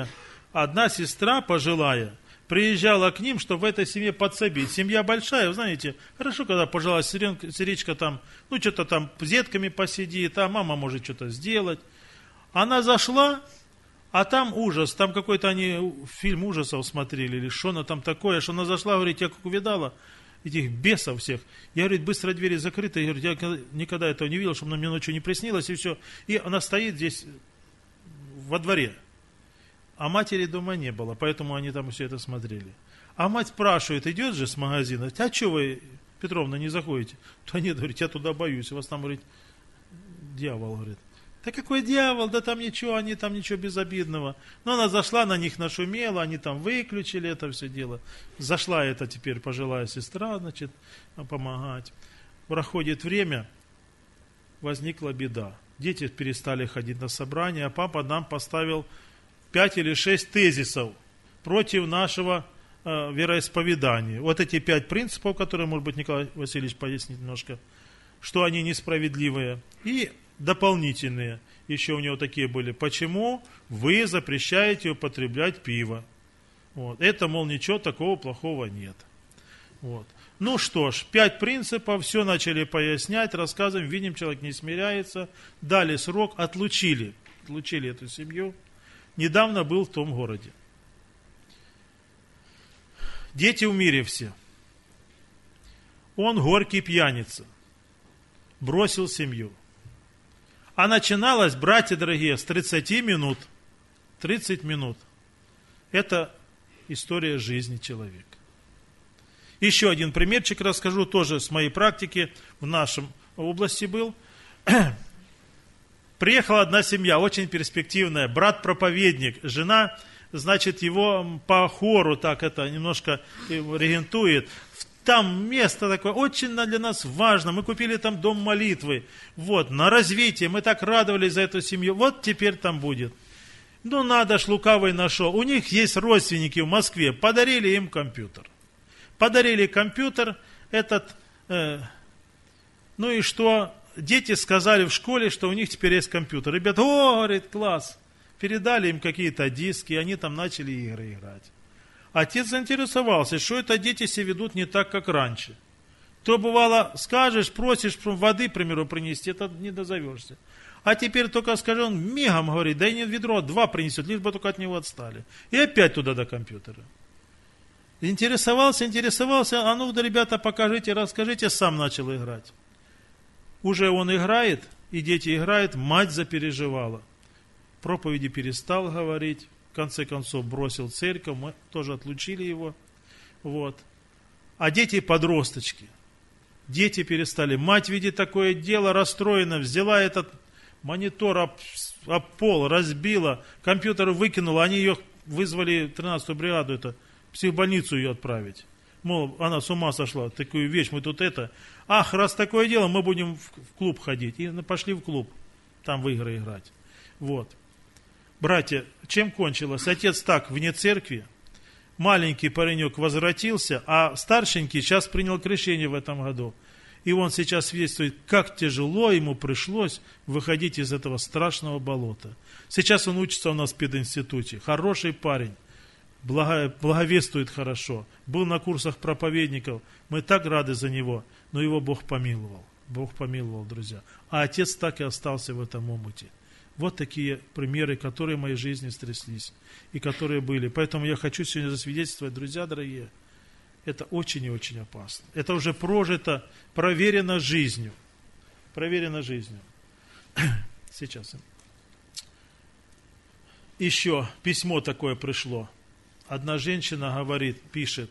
одна сестра пожилая приезжала к ним, чтобы в этой семье подсобить. Семья большая, вы знаете, хорошо, когда пожилая сестричка там, ну, что-то там с детками посидит, а мама может что-то сделать. Она зашла, а там ужас, там какой-то они фильм ужасов смотрели, или что она там такое, что она зашла, говорит, я как увидала этих бесов всех. Я, говорит, быстро двери закрыты, я, говорит, я никогда этого не видел, чтобы мне ночью не приснилось, и все. И она стоит здесь во дворе. А матери дома не было, поэтому они там все это смотрели. А мать спрашивает, идет же с магазина, а что вы, Петровна, не заходите? То нет, говорит, я туда боюсь, у вас там, говорит, дьявол, говорит. Да какой дьявол, да там ничего безобидного. Но она зашла, на них нашумела, они там выключили это все дело. Зашла эта теперь пожилая сестра, значит, помогать. Проходит время, возникла беда. Дети перестали ходить на собрания, а папа нам поставил 5 или 6 тезисов против нашего вероисповедания. Вот эти 5 принципов, которые, может быть, Николай Васильевич пояснит немножко, что они несправедливые. И дополнительные, еще у него такие были, почему вы запрещаете употреблять пиво. Вот. Это, мол, ничего такого плохого нет. Вот. Ну что ж, 5 принципов, все начали пояснять, рассказываем, видим, человек не смиряется, дали срок, отлучили эту семью. Недавно был в том городе. Дети в мире все. Он горький пьяница. Бросил семью. А начиналось, братья дорогие, с 30 минут. 30 минут. Это история жизни человека. Еще один примерчик расскажу, тоже с моей практики, в нашем области был. Приехала одна семья, очень перспективная, брат-проповедник, жена, значит, его по хору так это немножко регентует. Там место такое очень для нас важно, мы купили там дом молитвы, вот, на развитие, мы так радовались за эту семью, вот теперь там будет. Ну, надо ж, лукавый нашел, у них есть родственники в Москве, подарили им компьютер. Подарили компьютер, ну и что... Дети сказали в школе, что у них теперь есть компьютер. Ребята, говорит, класс. Передали им какие-то диски, и они там начали игры играть. Отец заинтересовался, что это дети себя ведут не так, как раньше. То бывало, скажешь, просишь воды, к примеру, принести, это не дозовешься. А теперь только скажи, он мигом говорит, да и не ведро, 2 принесет, лишь бы только от него отстали. И опять туда до компьютера. Интересовался, а ну, да, ребята, покажите, расскажите, сам начал играть. Уже он играет, и дети играют, мать запереживала. Проповеди перестал говорить, в конце концов бросил церковь, мы тоже отлучили его. Вот. А дети подросточки. Дети перестали. Мать, видит такое дело, расстроена, взяла этот монитор об пол, разбила, компьютер выкинула, они ее вызвали, 13-ю бригаду, это, в психбольницу ее отправить. Мол, она с ума сошла, такую вещь, мы тут это. Ах, раз такое дело, мы будем в клуб ходить. И пошли в клуб, там в игры играть. Вот. Братья, чем кончилось? Отец так, вне церкви, маленький паренек возвратился, а старшенький сейчас принял крещение в этом году. И он сейчас свидетельствует, как тяжело ему пришлось выходить из этого страшного болота. Сейчас он учится у нас в пединституте. Хороший парень. Благовествует хорошо, был на курсах проповедников, мы так рады за него, но его Бог помиловал, друзья. А отец так и остался в этом омуте. Вот такие примеры, которые в моей жизни стряслись и которые были. Поэтому я хочу сегодня засвидетельствовать, друзья дорогие, это очень и очень опасно. Это уже прожито, проверено жизнью. Сейчас. Еще письмо такое пришло. Одна женщина говорит, пишет,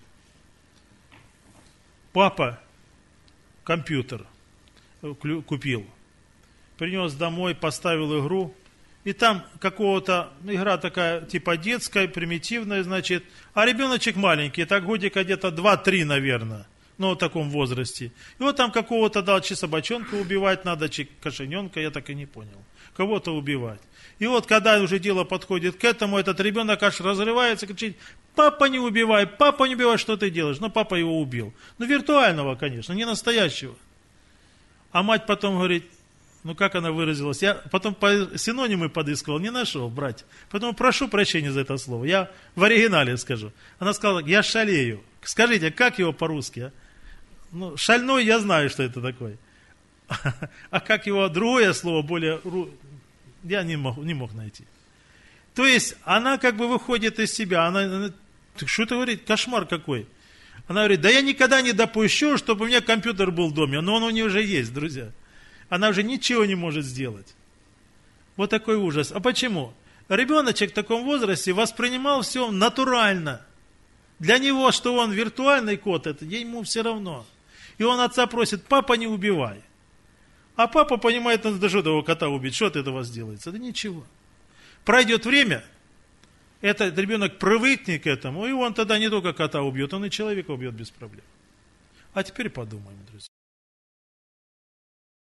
папа компьютер купил, принес домой, поставил игру, и там какого-то, игра такая, типа детская, примитивная, значит, а ребеночек маленький, так годика где-то 2-3, наверное, ну, в таком возрасте. И вот там какого-то дал, чи собачонка убивать надо, чи кошененка, я так и не понял, кого-то убивать. И вот, когда уже дело подходит к этому, этот ребенок аж разрывается, кричит, папа, не убивай, что ты делаешь? Ну, папа его убил. Ну, виртуального, конечно, не настоящего. А мать потом говорит, Ну, как она выразилась? Я потом синонимы подыскивал, не нашел, братья. Поэтому прошу прощения за это слово. Я в оригинале скажу. Она сказала, я шалею. Скажите, как его по-русски? А? Ну, шальной, я знаю, что это такое. А как его другое слово, более... Я не мог найти. То есть, она как бы выходит из себя. Она что это говорит? Кошмар какой. Она говорит, да я никогда не допущу, чтобы у меня компьютер был в доме. Но он у нее уже есть, друзья. Она уже ничего не может сделать. Вот такой ужас. А почему? Ребеночек в таком возрасте воспринимал все натурально. Для него, что он виртуальный кот, это ему все равно. И он отца просит, папа, не убивай. А папа понимает, надо что этого кота убить, что от этого сделается? Да ничего. Пройдет время, этот ребенок привыкнет к этому, и он тогда не только кота убьет, он и человека убьет без проблем. А теперь подумаем, друзья.